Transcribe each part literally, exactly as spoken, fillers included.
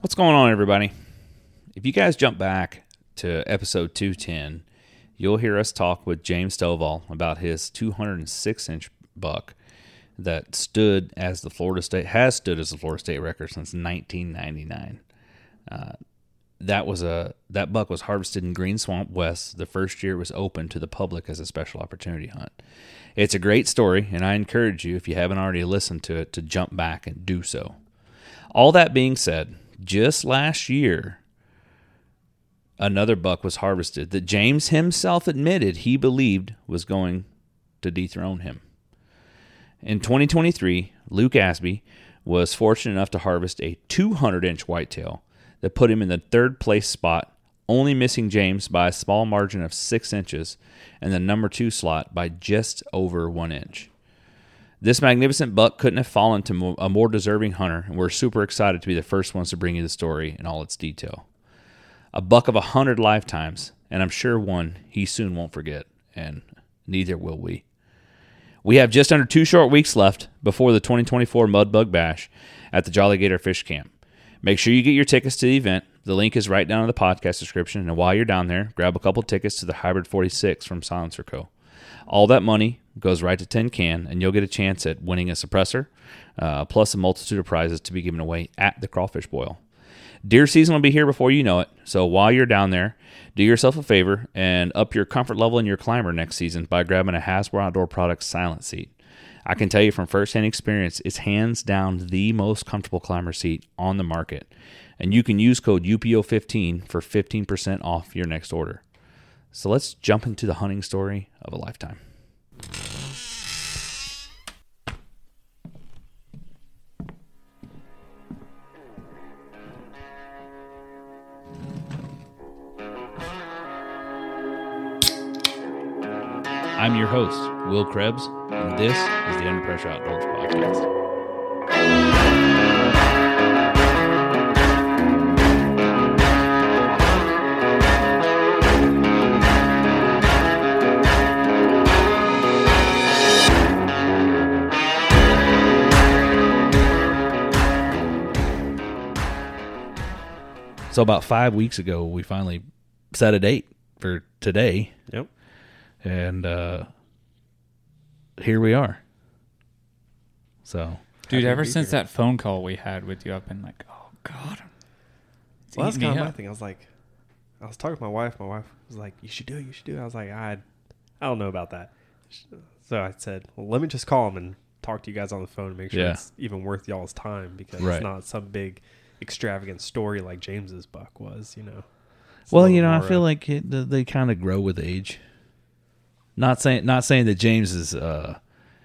What's going on, everybody? If you guys jump back to episode two ten, you'll hear us talk with James Stovall about his two hundred six inch buck that stood as the Florida State has stood as the Florida State record since nineteen ninety-nine. Uh, that was a that buck was harvested in Green Swamp West the first year it was open to the public as a special opportunity hunt. It's a great story, and I encourage you, if you haven't already listened to it, to jump back and do so. All that being said, just last year, another buck was harvested that James himself admitted he believed was going to dethrone him. In twenty twenty-three, Luke Asby was fortunate enough to harvest a two hundred inch whitetail that put him in the third place spot, only missing James by a small margin of six inches and the number two slot by just over one inch. This magnificent buck couldn't have fallen to a more deserving hunter, and we're super excited to be the first ones to bring you the story in all its detail. A buck of a hundred lifetimes, and I'm sure one he soon won't forget, and neither will we. We have just under two short weeks left before the twenty twenty-four Mud Bug Bash at the Jolly Gator Fish Camp. Make sure you get your tickets to the event. The link is right down in the podcast description, and while you're down there, grab a couple tickets to the Hybrid forty-six from Silencer Co. All that money goes right to Tin Can, and you'll get a chance at winning a suppressor, uh, plus a multitude of prizes to be given away at the Crawfish Boil. Deer season will be here before you know it, so while you're down there, do yourself a favor and up your comfort level in your climber next season by grabbing a Hasbro Outdoor Products Silent Seat. I can tell you from firsthand experience, it's hands down the most comfortable climber seat on the market, and you can use code U P O fifteen for fifteen percent off your next order. So let's jump into the hunting story of a lifetime. I'm your host, Will Krebs, and this is the Under Pressure Outdoors Podcast. So about five weeks ago, we finally set a date for today. Yep. And uh, here we are. So, dude, ever since here. that phone call we had with you, I've been like, oh God. Well, that's kind of my thing. I was like, I was talking to my wife. My wife was like, you should do it. You should do it. I was like, I, I don't know about that. So I said, well, let me just call him and talk to you guys on the phone and make sure yeah. it's even worth y'all's time, because right. it's not some big extravagant story like James's buck was, you know. It's well, you know, I feel uh, like it, they kind of grow with age. Not saying not saying that James is uh,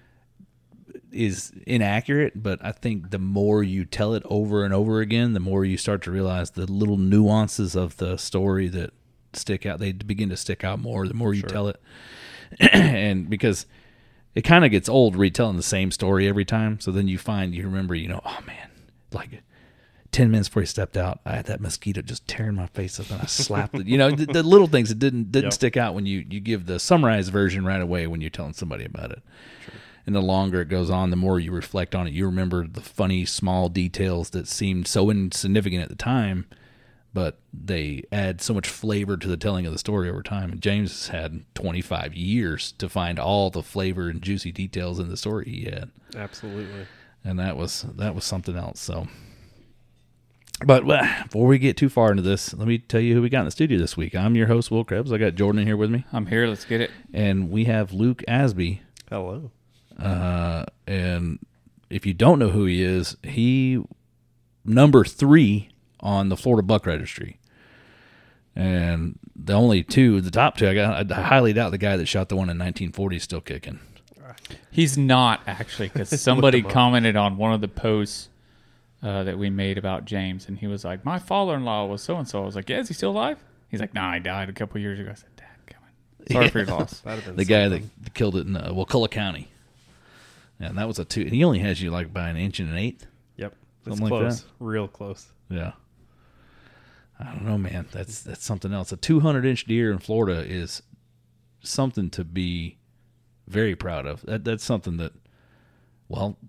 is inaccurate, but I think the more you tell it over and over again, the more you start to realize the little nuances of the story that stick out. They begin to stick out more the more you sure. tell it, and because it kind of gets old retelling the same story every time. So then you find you remember, you know, oh man, like ten minutes before he stepped out, I had that mosquito just tearing my face up, and I slapped it. You know, the, the little things that didn't didn't yep. stick out when you, you give the summarized version right away when you're telling somebody about it. Sure. And the longer it goes on, the more you reflect on it. You remember the funny, small details that seemed so insignificant at the time, but they add so much flavor to the telling of the story over time. And James has had twenty-five years to find all the flavor and juicy details in the story he had. Absolutely. And that was that was something else, so... But well, before we get too far into this, let me tell you who we got in the studio this week. I'm your host, Will Krebs. I got Jordan in here with me. I'm here. Let's get it. And we have Luke Asby. Hello. Uh, and if you don't know who he is, he number three on the Florida Buck Registry. And the only two, the top two, I, got, I highly doubt the guy that shot the one in nineteen forty is still kicking. He's not, actually, because somebody commented on one of the posts Uh, that we made about James, and he was like, my father-in-law was so-and-so. I was like, yeah, is he still alive? He's like, nah, he died a couple years ago. I said, Dad, come on. Sorry yeah. for your loss. The something. guy that killed it in uh, Wakulla County. Yeah, and that was a two. And he only has you like by an inch and an eighth. Yep. It's close. Like that. Real close. Yeah. I don't know, man. That's that's something else. A two hundred inch deer in Florida is something to be very proud of. That That's something that, well,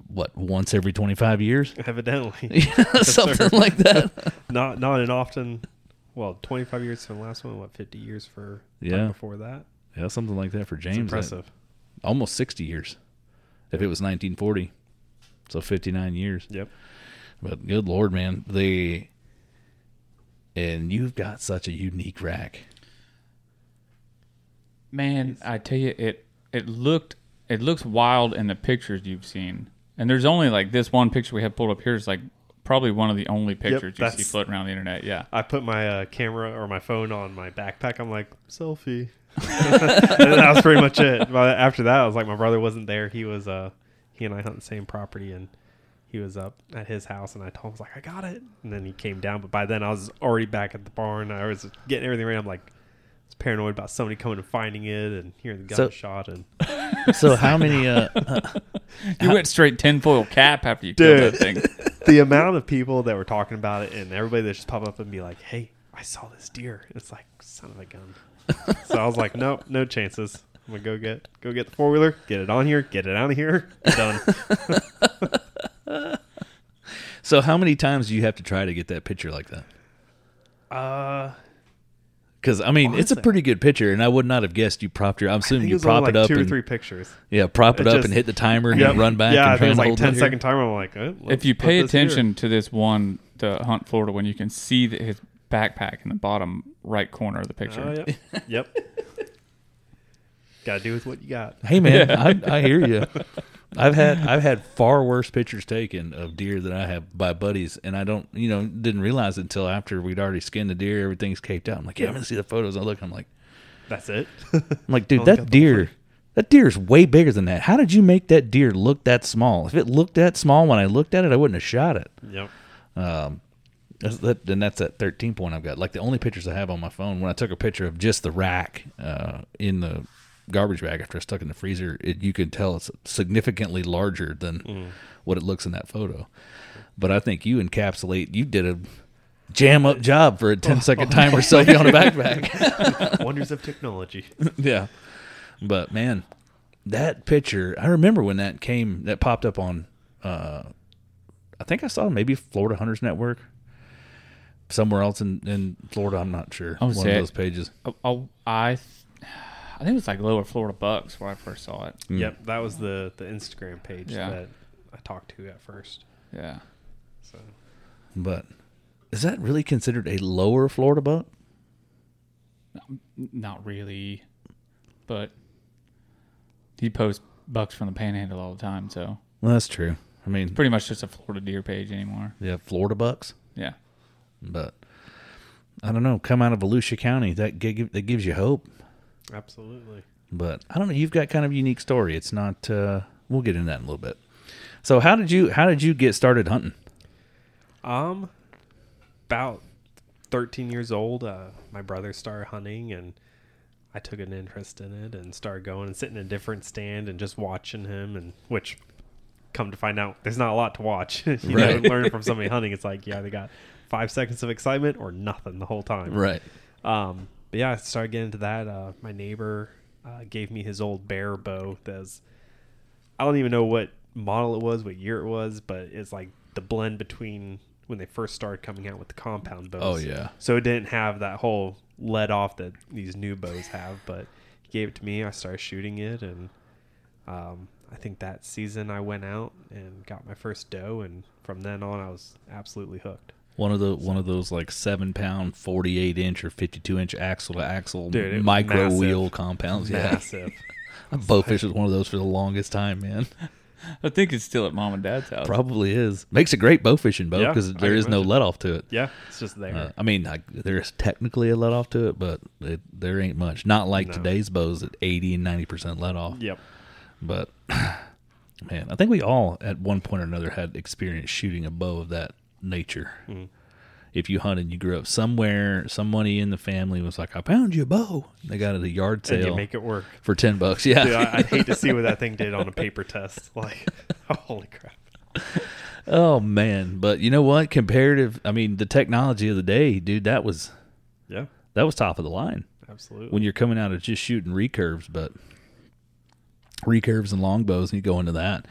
what, once every twenty-five years? Evidently. Something like that. not not an often, well, twenty-five years for the last one, what, fifty years for yeah. before that? Yeah, something like that for James. It's impressive. That, almost sixty years if it was nineteen forty. So fifty-nine years. Yep. But good Lord, man. The, and you've got such a unique rack. Man, I tell you, it it looked it looks wild in the pictures you've seen. And there's only like this one picture we have pulled up here is like probably one of the only pictures yep, you see floating around the internet. Yeah. I put my uh, camera or my phone on my backpack. I'm like, selfie. And that was pretty much it. But after that, I was like, my brother wasn't there. He was, uh, he and I hunt the same property, and he was up at his house, and I told him, I was like, I got it. And then he came down. But by then, I was already back at the barn. I was getting everything ready. I'm like, I was paranoid about somebody coming and finding it and hearing the gunshot. So, and so how many? Uh, uh, you how, went straight tinfoil cap after you killed that thing. The amount of people that were talking about it, and everybody that just pop up and be like, "Hey, I saw this deer." It's like, son of a gun. So I was like, nope, no chances. I'm gonna go get go get the four wheeler, get it on here, get it out of here, done. So how many times do you have to try to get that picture like that? Uh, because I mean, honestly, it's a pretty good picture, and I would not have guessed you propped your. I'm assuming you prop it like up two and or three pictures. Yeah, prop it, it up just, and hit the timer and yep, run back. Yeah, and I think it was like hold ten it second timer. I'm like, oh, if you pay attention here. to this one, the Hunt Florida one, you can see that his backpack in the bottom right corner of the picture. Oh, yep. Yep. Got to do with what you got. Hey man, yeah. I, I hear you. I've had I've had far worse pictures taken of deer than I have by buddies, and I don't, you know, didn't realize it until after we'd already skinned the deer, everything's caped out. I'm like, yeah, I'm gonna see the photos. I look, I'm like, that's it. I'm like, dude, that deer, that deer is way bigger than that. How did you make that deer look that small? If it looked that small when I looked at it, I wouldn't have shot it. Yep. Um, that's, that, and that's that thirteen point I've got. Like the only pictures I have on my phone, when I took a picture of just the rack uh, in the garbage bag after I stuck in the freezer, it, you could tell it's significantly larger than mm. what it looks in that photo. But I think you encapsulate, you did a jam up job for a ten second timer selfie on a backpack. Wonders of technology. Yeah. But man, that picture, I remember when that came, that popped up on, uh, I think I saw maybe Florida Hunters Network. Somewhere else in, in Florida, I'm not sure. Oh, One of those pages. Oh, I I think it was like Lower Florida Bucks where I first saw it. Mm. Yep, that was the, the Instagram page yeah. that I talked to at first. Yeah. So, but is that really considered a Lower Florida buck? Not really, but he posts bucks from the Panhandle all the time, so well, that's true. I mean, it's pretty much just a Florida deer page anymore. Yeah, Florida bucks. Yeah, but I don't know. Come out of Volusia County, that give, that gives you hope. Absolutely. But I don't know. You've got kind of a unique story. It's not. Uh, we'll get into that in a little bit. So how did you how did you get started hunting? Um, about thirteen years old. Uh, my brother started hunting, and I took an interest in it and started going and sitting in a different stand and just watching him. And which, come to find out, there's not a lot to watch. you right. know, learning from somebody hunting, it's like yeah, they got five seconds of excitement or nothing the whole time. Right. Um. But yeah, I started getting into that. Uh, my neighbor uh, gave me his old bear bow. That's, I don't even know what model it was, what year it was, but it's like the blend between when they first started coming out with the compound bows. Oh, yeah. So it didn't have that whole let off that these new bows have, but he gave it to me. I started shooting it, and um, I think that season I went out and got my first doe, and from then on I was absolutely hooked. One of the one of those like seven pound, forty eight inch or fifty two inch axle to axle Dude, micro massive. wheel compounds. Massive. Yeah, I bowfished with one of those for the longest time, man. I think it's still at Mom and Dad's house. Probably is. Makes a great bowfishing bow because yeah, there is no let off to it. Yeah, it's just there. Uh, I mean, I, there's technically a let off to it, but it, there ain't much. Not like no. today's bows at eighty and ninety percent let off. Yep. But man, I think we all at one point or another had experience shooting a bow of that nature. Mm. If you hunted, you grew up somewhere, somebody in the family was like, I found you a bow. They got it at a yard sale. And you make it work. For ten bucks, yeah. Dude, I, I'd hate to see what that thing did on a paper test. Like, holy crap. Oh, man. But you know what? Comparative, I mean, the technology of the day, dude, that was, yeah, that was top of the line. Absolutely. When you're coming out of just shooting recurves, but recurves and longbows, and you go into that.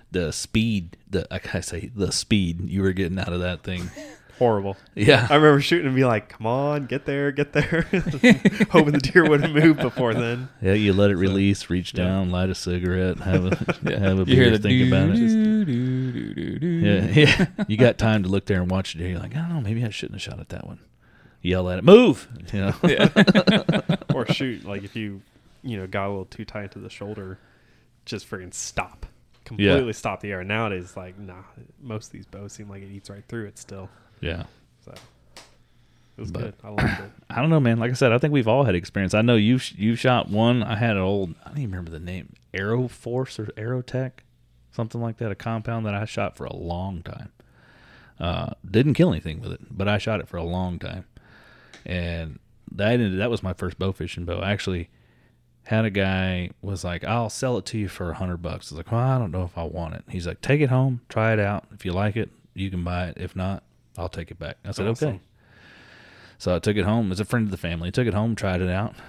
the speed, the I gotta say the speed you were getting out of that thing. Horrible. Yeah. I remember shooting and be like, come on, get there, get there. Hoping the deer wouldn't move before then. Yeah, you let it so, release, reach yeah. down, light a cigarette, have a have a you beer, hear the think doo, about it. Doo, doo, doo, doo, doo. Yeah, yeah. You got time to look there and watch the deer. You're like, I don't know, maybe I shouldn't have shot at that one. Yell at it, move! You know? Yeah. Or shoot, like if you, you know, got a little too tight to the shoulder, just freaking stop. Completely yeah. stop the air. Nowadays, like, nah, most of these bows seem like it eats right through it still. Yeah. So it was but, good. I liked it. I don't know, man. Like I said, I think we've all had experience. I know you you shot one. I had an old, I don't even remember the name, Aero Force or Aerotech, something like that, a compound that I shot for a long time. Uh, didn't kill anything with it, but I shot it for a long time. And that ended, that was my first bow fishing bow. I actually had a guy was like, I'll sell it to you for a hundred bucks. I was like, well, I don't know if I want it. He's like, take it home, try it out. If you like it, you can buy it. If not, I'll take it back. I said, awesome. Okay. So I took it home. As a friend of the family, took it home, tried it out.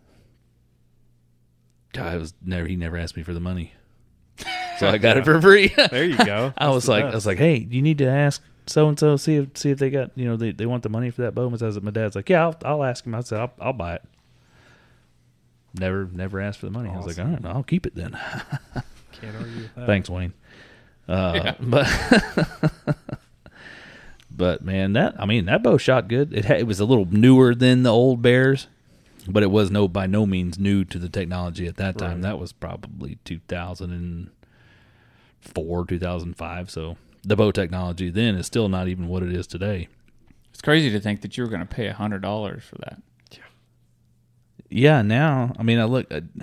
Guy was never, he never asked me for the money. So I got yeah. it for free. There you go. I was like, best. I was like, hey, you need to ask so and so, see if see if they got, you know, they, they want the money for that bow. My dad's like, yeah, I'll, I'll ask him. I said, I'll, I'll buy it. Never, never asked for the money. Awesome. I was like, all right, I'll keep it then. Can't argue with that. Thanks, Wayne. Uh, yeah. But, but man, that I mean, that bow shot good. It had, it was a little newer than the old Bears, but it was no by no means new to the technology at that time. Right. That was probably two thousand four, two thousand five. So the bow technology then is still not even what it is today. It's crazy to think that you were going to pay a hundred dollars for that. Yeah, now I mean, I look. I,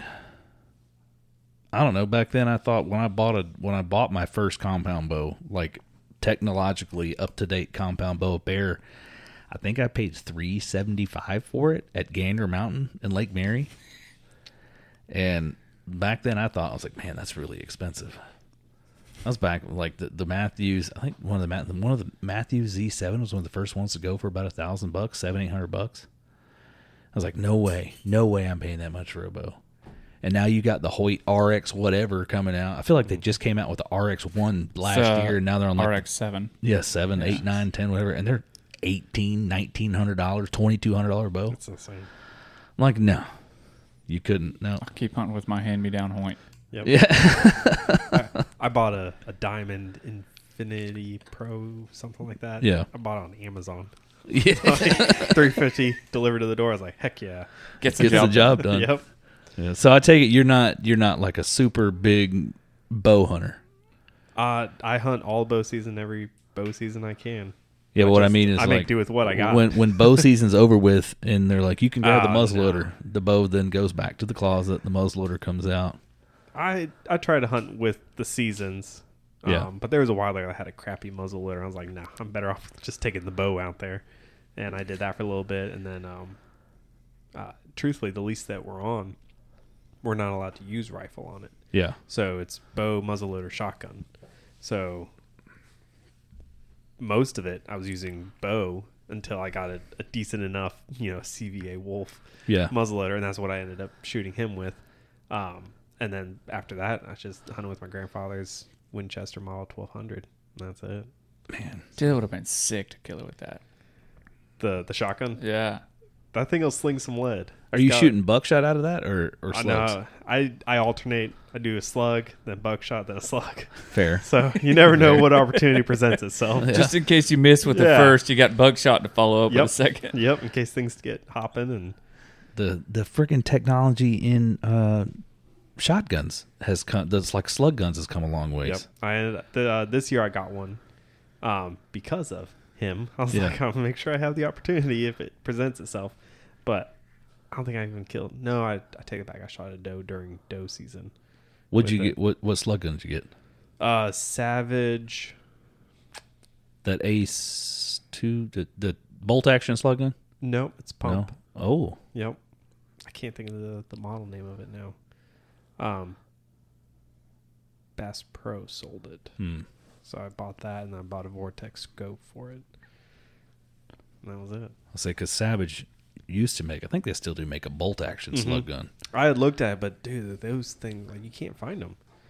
I don't know. Back then, I thought when I bought a when I bought my first compound bow, like technologically up to date compound bow Bear, I think I paid three seventy five for it at Gander Mountain in Lake Mary. And back then, I thought I was like, man, that's really expensive. I was back like the the Matthews. I think one of the one of the Matthews Z seven was one of the first ones to go for about a thousand bucks, seven eight hundred bucks. I was like, no way, no way I'm paying that much for a bow. And now you got the Hoyt R X whatever coming out. I feel like they just came out with the R X one last uh, year, and now they're on like R X seven. Yeah, seven, yeah. eight, nine, ten, whatever, and they're eighteen, nineteen hundred dollars, twenty two hundred dollar bow. That's insane. I'm like, no, you couldn't. No, I'll keep hunting with my hand me down Hoyt. Yep. Yeah. I, I bought a, a Diamond Infinity Pro, something like that. Yeah. I bought it on Amazon. Yeah. Like three fifty delivered to the door. I was like, heck yeah. Gets the, Gets job, the job done. Yep. Yeah. So I take it you're not you're not like a super big bow hunter. Uh, I hunt all bow season every bow season I can. Yeah, but what I mean is I like, make do with what I got. When when bow season's over with and they're like, you can grab uh, the muzzleloader, no. the bow then goes back to the closet, the muzzleloader comes out. I I try to hunt with the seasons. Um, yeah. But there was a while there I had a crappy muzzleloader. I was like, no, nah, I'm better off just taking the bow out there. And I did that for a little bit. And then, um, uh, truthfully, the lease that we're on, we're not allowed to use rifle on it. Yeah. So it's bow, muzzleloader, shotgun. So most of it, I was using bow until I got a, a decent enough, you know, C V A Wolf yeah. muzzleloader. And that's what I ended up shooting him with. Um, and then after that, I just hunted with my grandfather's Winchester Model twelve hundred. And that's it. Man. Dude, it would have been sick to kill it with that. The the shotgun? Yeah. That thing will sling some lead. Are It's you got, shooting buckshot out of that or, or I slugs? know. I, I alternate. I do a slug, then buckshot, then a slug. Fair. So you never know what opportunity presents itself. Yeah. Just in case you miss with Yeah. the first, you got buckshot to follow up Yep. with a second. Yep, in case things get hopping. And The the freaking technology in uh, shotguns has come, that's like slug guns has come a long ways. Yep. I ended, the, uh, this year I got one um, because of him. I was Yeah. like, I'm gonna make sure I have the opportunity if it presents itself. But I don't think I even killed. No, I, I take it back. I shot a doe during doe season. What'd you it. get? What what slug gun did you get? Uh, Savage. That Ace two, the the bolt action slug gun? Nope, it's pump. No. Oh. Yep. I can't think of the, the model name of it now. Um, Bass Pro sold it. Hmm. So I bought that, and I bought a Vortex scope for it. And that was it. I'll say because Savage used to make, I think they still do make a bolt action Mm-hmm. slug gun. I had looked at it, but dude, those things, like, you can't find them.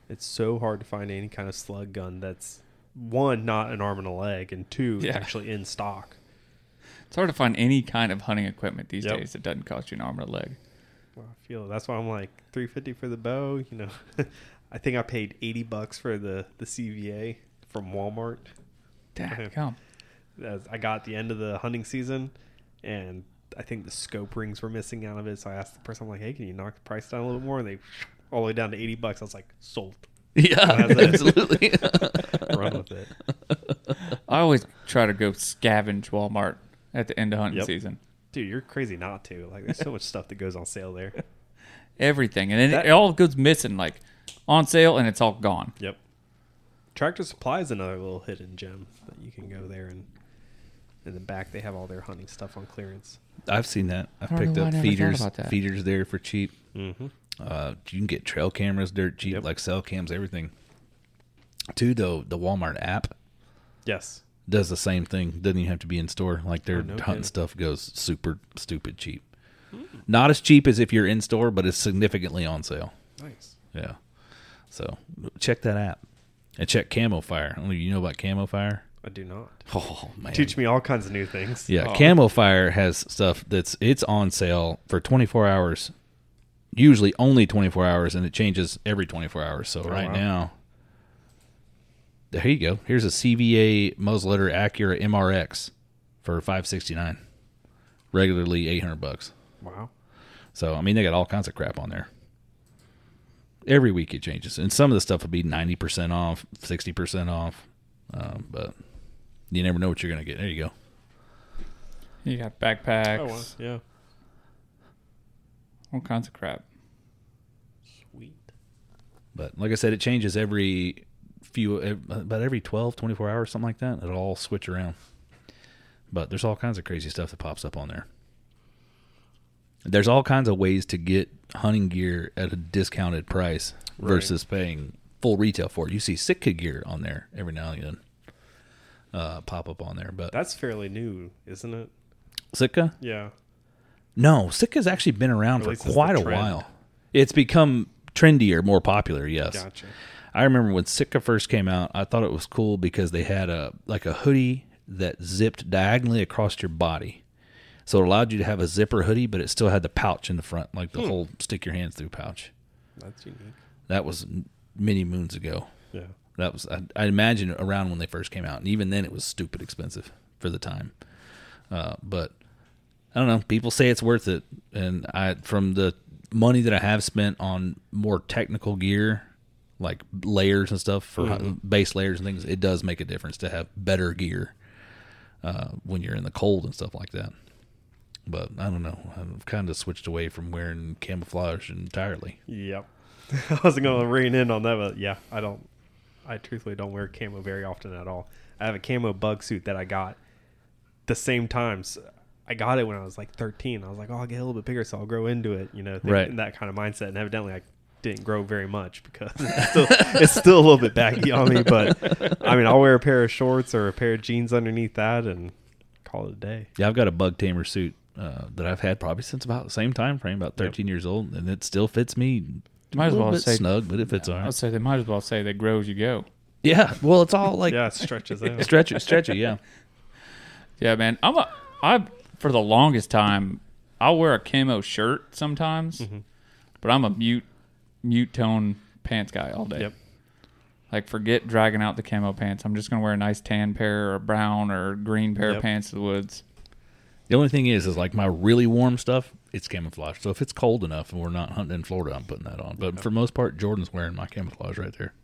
It's so hard to find any kind of slug gun that's, one, not an arm and a leg, and two, yeah. actually in stock. It's hard to find any kind of hunting equipment these yep. days that doesn't cost you an arm and a leg. Well, I feel that's why I'm like three fifty for the bow. You know, I think I paid eighty bucks for the the C V A from Walmart. Damn, come. I got at the end of the hunting season, and I think the scope rings were missing out of it. So I asked the person, I'm like, "Hey, can you knock the price down a little more?" And they all the way down to eighty bucks. I was like, "Sold." Yeah, absolutely. Run with it. I always try to go scavenge Walmart at the end of hunting yep. season. Dude, you're crazy not to. Like, there's so much stuff that goes on sale there. Everything. And then that, it all goes missing, like on sale, and it's all gone. Yep. Tractor Supply is another little hidden gem that you can go there, and in the back they have all their hunting stuff on clearance. I've seen that. I've picked up feeders feeders there for cheap. Mm-hmm. Uh, you can get trail cameras dirt cheap, yep. like cell cams, everything. Too, though, the Walmart app yes does the same thing. Doesn't even have to be in store. Like their oh, no hunting kidding. stuff goes super stupid cheap. Mm. Not as cheap as if you're in store, but it's significantly on sale. Nice. Yeah. So check that app and check Camo Fire. You know about Camo Fire? I do not. Oh man, teach me all kinds of new things. Yeah, oh. Camo Fire has stuff that's it's on sale for twenty-four hours. Usually only twenty-four hours, and it changes every twenty-four hours. So oh, right wow. now, there you go. Here's a C V A Muzzleloader Accura M R X for five sixty-nine. Regularly eight hundred bucks. Wow. So I mean, they got all kinds of crap on there. Every week it changes, and some of the stuff will be ninety percent off, sixty percent off, um, but you never know what you're gonna get. There you go. You got backpacks. Oh, well, yeah. All kinds of crap. Sweet. But like I said, it changes every few, about every twelve, twenty-four hours, something like that. It'll all switch around. But there's all kinds of crazy stuff that pops up on there. There's all kinds of ways to get hunting gear at a discounted price right. versus paying full retail for it. You see Sitka gear on there every now and then uh, pop up on there. But that's fairly new, isn't it? Sitka? Yeah. No, Sitka's actually been around for quite a while. It's become trendier, more popular, yes. Gotcha. I remember when Sitka first came out, I thought it was cool because they had a like a hoodie that zipped diagonally across your body. So it allowed you to have a zipper hoodie, but it still had the pouch in the front, like the hmm. whole stick your hands through pouch. That's unique. That was many moons ago. Yeah. That was, I, I imagine, around when they first came out. And even then, it was stupid expensive for the time. Uh, but I don't know. People say it's worth it. And I, from the money that I have spent on more technical gear, like layers and stuff for mm-hmm. base layers and things, it does make a difference to have better gear uh, when you're in the cold and stuff like that. But I don't know. I've kind of switched away from wearing camouflage entirely. Yep. I wasn't going to rein in on that, but yeah, I don't. I truthfully don't wear camo very often at all. I have a camo bug suit that I got the same times. I got it when I was like thirteen. I was like, oh, I'll get a little bit bigger, so I'll grow into it. You know, right. in that kind of mindset. And evidently, I didn't grow very much because it's still, it's still a little bit baggy on me. But I mean, I'll wear a pair of shorts or a pair of jeans underneath that and call it a day. Yeah, I've got a bug tamer suit uh, that I've had probably since about the same time frame, about thirteen yep. years old, and it still fits me. Might a little as well bit say snug, but it fits all right. I'd say they might as well say that grow as you go. Yeah, well, it's all like yeah, it stretches out. stretch it, stretch it, yeah. Yeah, man. I'm a I for the longest time I'll wear a camo shirt sometimes, mm-hmm. but I'm a mute mute tone pants guy all day. Yep. Like forget dragging out the camo pants. I'm just gonna wear a nice tan pair or a brown or green pair yep. of pants to the woods. The only thing is, is like my really warm stuff, it's camouflage. So if it's cold enough and we're not hunting in Florida, I'm putting that on. But yep. for the most part, Jordan's wearing my camouflage right there.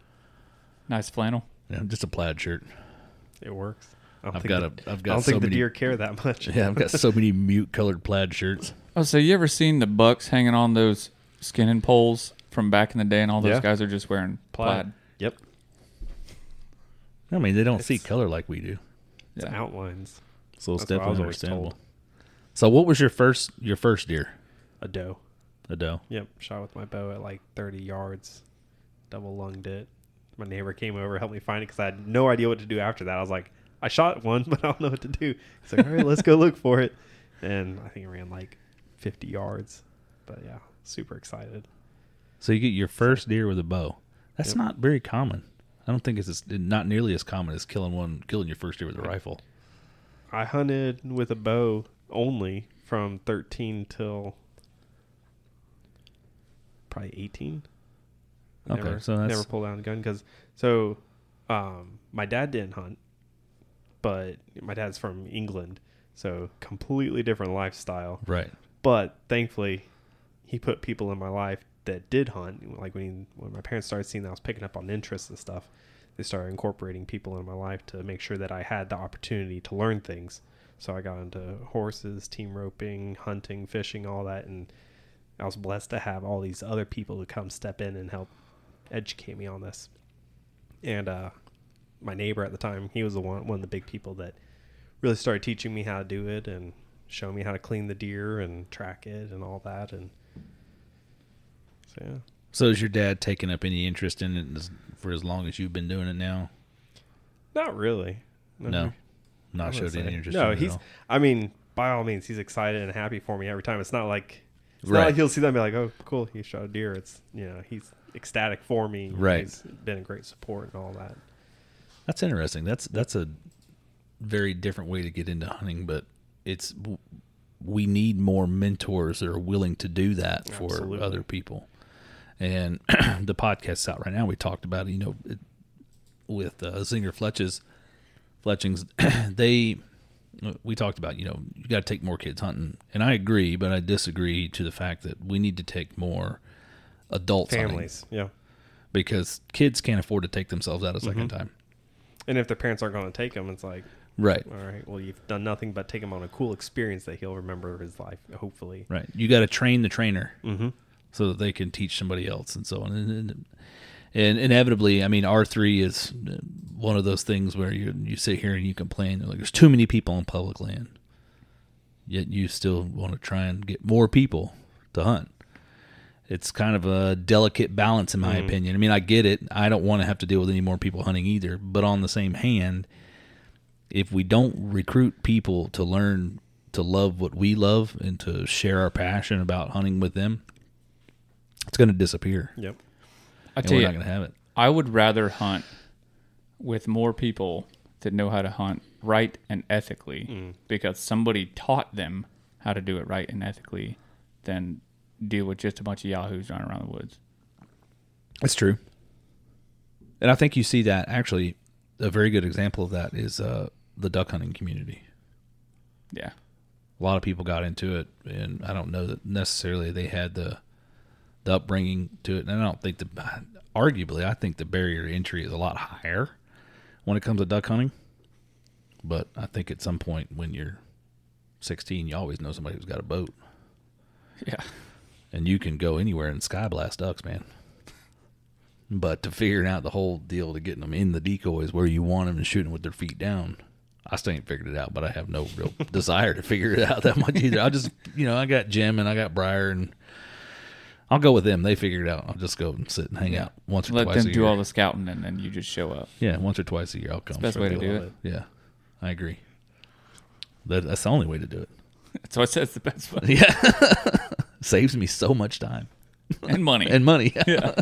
Nice flannel. Yeah, just a plaid shirt. It works. I've got the, a. I've got. I don't so think many, the deer care that much. Yeah, I've got so many mute colored plaid shirts. Oh, so you ever seen the bucks hanging on those skinning poles from back in the day, and all those yeah. guys are just wearing plaid? plaid. Yep. I mean, they don't it's, see color like we do. It's yeah. outlines. So it's That's definitely understandable. So, what was your first your first deer? A doe. A doe. Yep. Shot with my bow at like thirty yards. Double lunged it. My neighbor came over, helped me find it because I had no idea what to do after that. I was like, I shot one, but I don't know what to do. He's like, all right, let's go look for it. And I think it ran like fifty yards. But yeah, super excited. So you get your first deer with a bow. That's Yep. not very common. I don't think it's as, not nearly as common as killing one, killing your first deer with a rifle. I hunted with a bow only from thirteen till probably eighteen. Okay, never, so that's never pulled out a gun because so um, my dad didn't hunt, but my dad's from England, so completely different lifestyle. right. But thankfully, he put people in my life that did hunt. Like when he, when my parents started seeing that I was picking up on interests and stuff, they started incorporating people in my life to make sure that I had the opportunity to learn things. So I got into horses, team roping, hunting, fishing, all that, and I was blessed to have all these other people to come step in and help educate me on this. And uh, my neighbor at the time, he was the one one of the big people that really started teaching me how to do it and showing me how to clean the deer and track it and all that. And so yeah. So has your dad taken up any interest in it as, for as long as you've been doing it now? Not really. No, not I would showed say. any interest. No, in it he's. at all. I mean, by all means, he's excited and happy for me every time. It's not like it's Right. not like he'll see that and be like, "Oh, cool, he shot a deer." It's you know, he's ecstatic for me. Right. He's been a great support and all that. That's interesting. That's that's a very different way to get into hunting, but it's we need more mentors that are willing to do that for Absolutely. other people. And the podcast's out right now. We talked about it, you know, it, with uh, Zinger Fletches, Fletchings. They we talked about, you know, you got to take more kids hunting, and I agree, but I disagree to the fact that we need to take more adults Families, hunting, yeah. because kids can't afford to take themselves out a second Mhm. time. And if their parents aren't going to take him, it's like, Right. all right, well, you've done nothing but take him on a cool experience that he'll remember his life, hopefully. Right. You got to train the trainer. Mm-hmm. So that they can teach somebody else and so on. And, and, and inevitably, I mean, R three is one of those things where you you sit here and you complain, like, there's too many people on public land. Yet you still want to try and get more people to hunt. It's kind of a delicate balance, in my Mm. opinion. I mean, I get it. I don't want to have to deal with any more people hunting either. But on the same hand, if we don't recruit people to learn to love what we love and to share our passion about hunting with them, it's going to disappear. Yep. I And tell we're you, not going to have it. I would rather hunt with more people that know how to hunt right and ethically Mm. because somebody taught them how to do it right and ethically than deal with just a bunch of yahoos running around the woods. That's true. And I think you see that actually a very good example of that is uh, the duck hunting community. Yeah. A lot of people got into it, and I don't know that necessarily they had the the upbringing to it. And I don't think the arguably I think the barrier to entry is a lot higher when it comes to duck hunting. But I think at some point when you're sixteen, you always know somebody who's got a boat, Yeah. and you can go anywhere and sky blast ducks, man. But to figuring out the whole deal to getting them in the decoys where you want them and shooting with their feet down, I still ain't figured it out, but I have no real desire to figure it out that much either. I just, you know, I got Jim and I got Briar, and I'll go with them. They figure it out. I'll just go and sit and hang out once or Let twice them a do year. all the scouting and then you just show up. Yeah, once or twice a year I'll come. It's the best way to do love it. Yeah, I agree. That, that's the only way to do it. That's why I said it's the best way. Yeah. Saves me so much time. And money. And money. Yeah.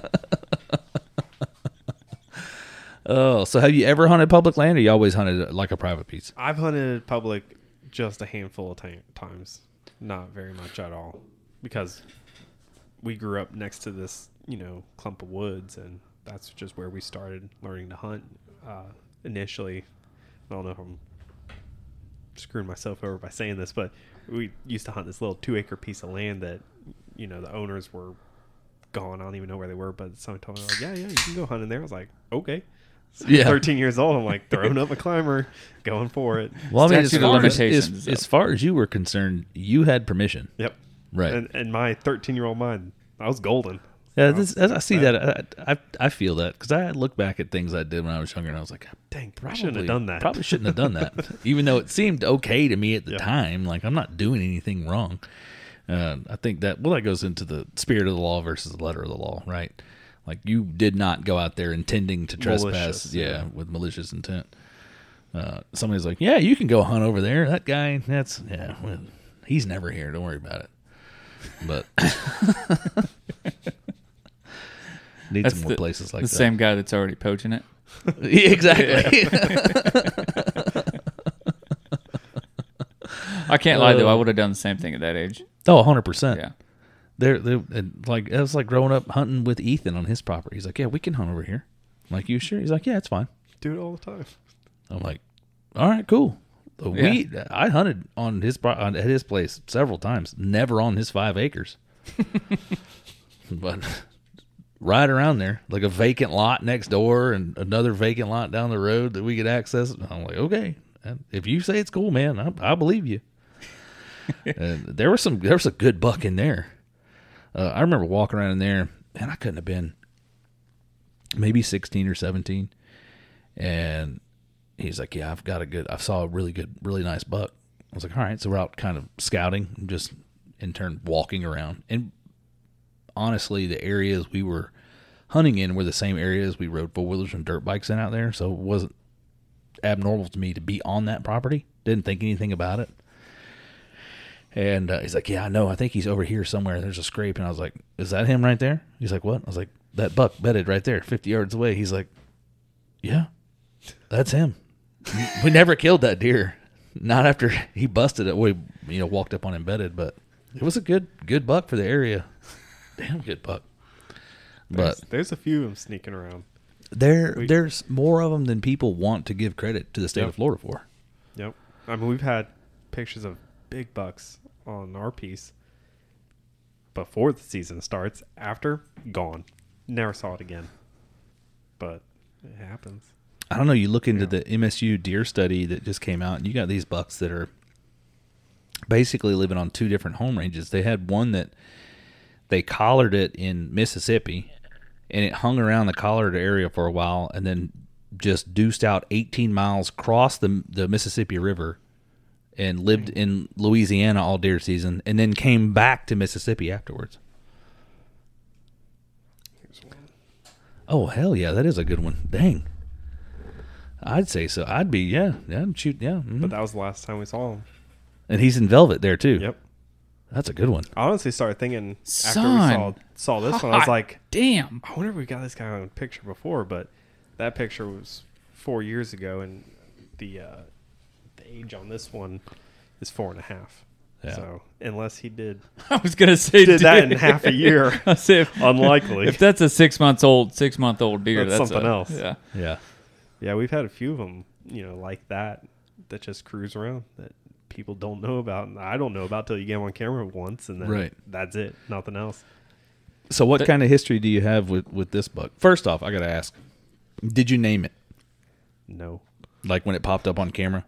Oh, so have you ever hunted public land, or you always hunted like a private piece? I've hunted public just a handful of ti- times, not very much at all, because we grew up next to this, you know, clump of woods, and that's just where we started learning to hunt. Uh, initially, I don't know if I'm screwing myself over by saying this, but we used to hunt this little two-acre piece of land that, you know, the owners were gone. I don't even know where they were, but someone told me, like, yeah, yeah, you can go hunt in there. I was like, okay. So Yeah. thirteen years old, I'm like throwing up a climber, going for it. Well, I mean, as Statute of far as, limitations, as, so. as far as you were concerned, you had permission. Yep. Right. And, and my thirteen-year-old mind, I was golden. Yeah, I this, was- I see that. I, I I feel that because I look back at things I did when I was younger, and I was like, Dang, I probably shouldn't have done that. Probably shouldn't have done that, even though it seemed okay to me at the Yeah. time. Like I'm not doing anything wrong. Uh, I think that well, that goes into the spirit of the law versus the letter of the law, right? Like you did not go out there intending to trespass, Malicious, yeah, yeah. with malicious intent. Uh, somebody's like, yeah, you can go hunt over there. That guy, that's yeah, well, he's never here. Don't worry about it. But Need that's some more the, places like the that. The same guy that's already poaching it. Yeah, exactly. I can't lie though. I would have done the same thing at that age. Oh, one hundred percent. Yeah. They're, they're and like it was like growing up hunting with Ethan on his property. He's like, "Yeah, we can hunt over here." I'm like, "You sure?" He's like, "Yeah, it's fine." Do it all the time. I'm like, "All right, cool." Yeah. We I hunted on his pro- on, at his place several times, never on his five acres, but right around there, like a vacant lot next door and another vacant lot down the road that we could access. And I'm like, okay, if you say it's cool, man, I, I believe you. And there was some there was a good buck in there. Uh, I remember walking around in there, and I couldn't have been maybe sixteen or seventeen, and he's like, yeah, I've got a good, I saw a really good, really nice buck. I was like, all right. So we're out kind of scouting, just in turn walking around. And honestly, the areas we were hunting in were the same areas we rode four-wheelers and dirt bikes in out there. So it wasn't abnormal to me to be on that property. Didn't think anything about it. And uh, he's like, yeah, I know. I think he's over here somewhere. There's a scrape. And I was like, is that him right there? He's like, what? I was like, that buck bedded right there, fifty yards away. He's like, yeah, that's him. We never killed that deer. Not after he busted it. We, you know, walked up on him bedded, but it was a good, good buck for the area. Damn good buck. There's, But there's a few of them sneaking around. there, We- there's more of them than people want to give credit to the state Yep. of Florida for. Yep. I mean, we've had pictures of big bucks on our piece before the season starts. After, gone. Never saw it again. But it happens. I don't know. You look into Yeah. the M S U deer study that just came out, and you got these bucks that are basically living on two different home ranges. They had one that they collared it in Mississippi, and it hung around the collared area for a while, and then just deuced out eighteen miles, crossed the the Mississippi River, and lived in Louisiana all deer season, and then came back to Mississippi afterwards. Here's one. Oh, hell yeah, that is a good one. Dang. I'd say so. I'd be, yeah, yeah, I'd shoot, yeah. mhm. But that was the last time we saw him. And he's in velvet there, too. Yep. That's a good one. I honestly started thinking after Son. we saw saw this one, I was Hot like, damn. I wonder if we got this guy on a picture before, but that picture was four years ago, and the uh, the age on this one is four and a half. Yeah. So unless he did I was gonna say did that in dude. half a year, I say if, unlikely. if that's a six months old, six month old deer, That's that's, something a- else. Yeah. Yeah. Yeah, we've had a few of them, you know, like that, that just cruise around that people don't know about, and I don't know about till you get them on camera once, and then Right. that's it, nothing else. So what But- kind of history do you have with, with this buck? First off, I got to ask, did you name it? No, Like when it popped up on camera?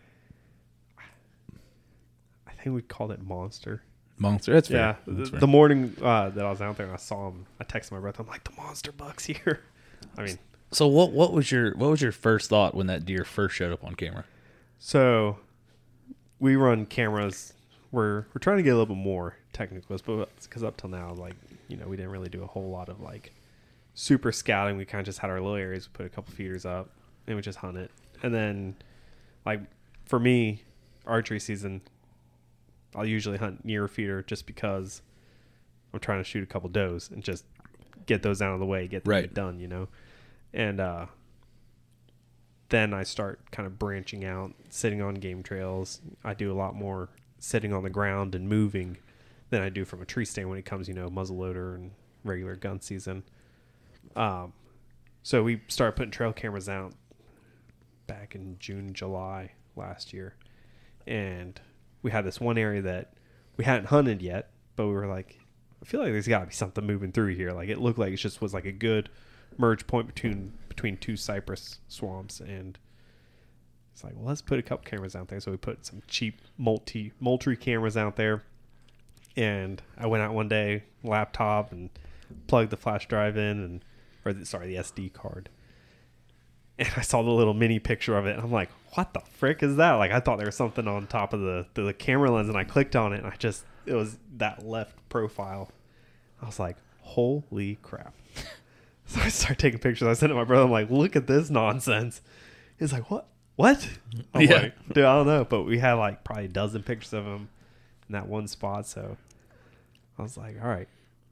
I think we called it Monster. Monster. That's fair. Yeah, That's the, fair. the morning uh, that I was out there and I saw him, I texted my brother. I'm like, the Monster Buck's here. I mean, So what what was your what was your first thought when that deer first showed up on camera? so we run cameras. We're we're trying to get a little bit more technical, but because up till now, like, you know, we didn't really do a whole lot of like super scouting. We kind of just had our little areas. We put a couple feeders up and we just hunt it. And then, like, for me, archery season, I'll usually hunt near a feeder just because I'm trying to shoot a couple does and just get those out of the way, get them Right. done, you know. And uh, then I start kind of branching out, sitting on game trails. I do a lot more sitting on the ground and moving than I do from a tree stand when it comes, you know, muzzleloader and regular gun season. Um, so we started putting trail cameras out back in June, July last year. And we had this one area that we hadn't hunted yet, but we were like, I feel like there's got to be something moving through here. Like, it looked like it just was like a good merge point between between two cypress swamps, and it's like, well, let's put a couple cameras out there. So we put some cheap multi Moultrie cameras out there, and I went out one day, laptop, and plugged the flash drive in, and or the, sorry, the S D card, and I saw the little mini picture of it, and I'm like, what the frick is that? Like, I thought there was something on top of the the, the camera lens, and I clicked on it, and I just it was that left profile. I was like, holy crap. So I started taking pictures. I sent it to my brother. I'm like, look at this nonsense. He's like, what? What? I'm Yeah. like, dude, I don't know. But we had like probably a dozen pictures of him in that one spot. So I was like, all right,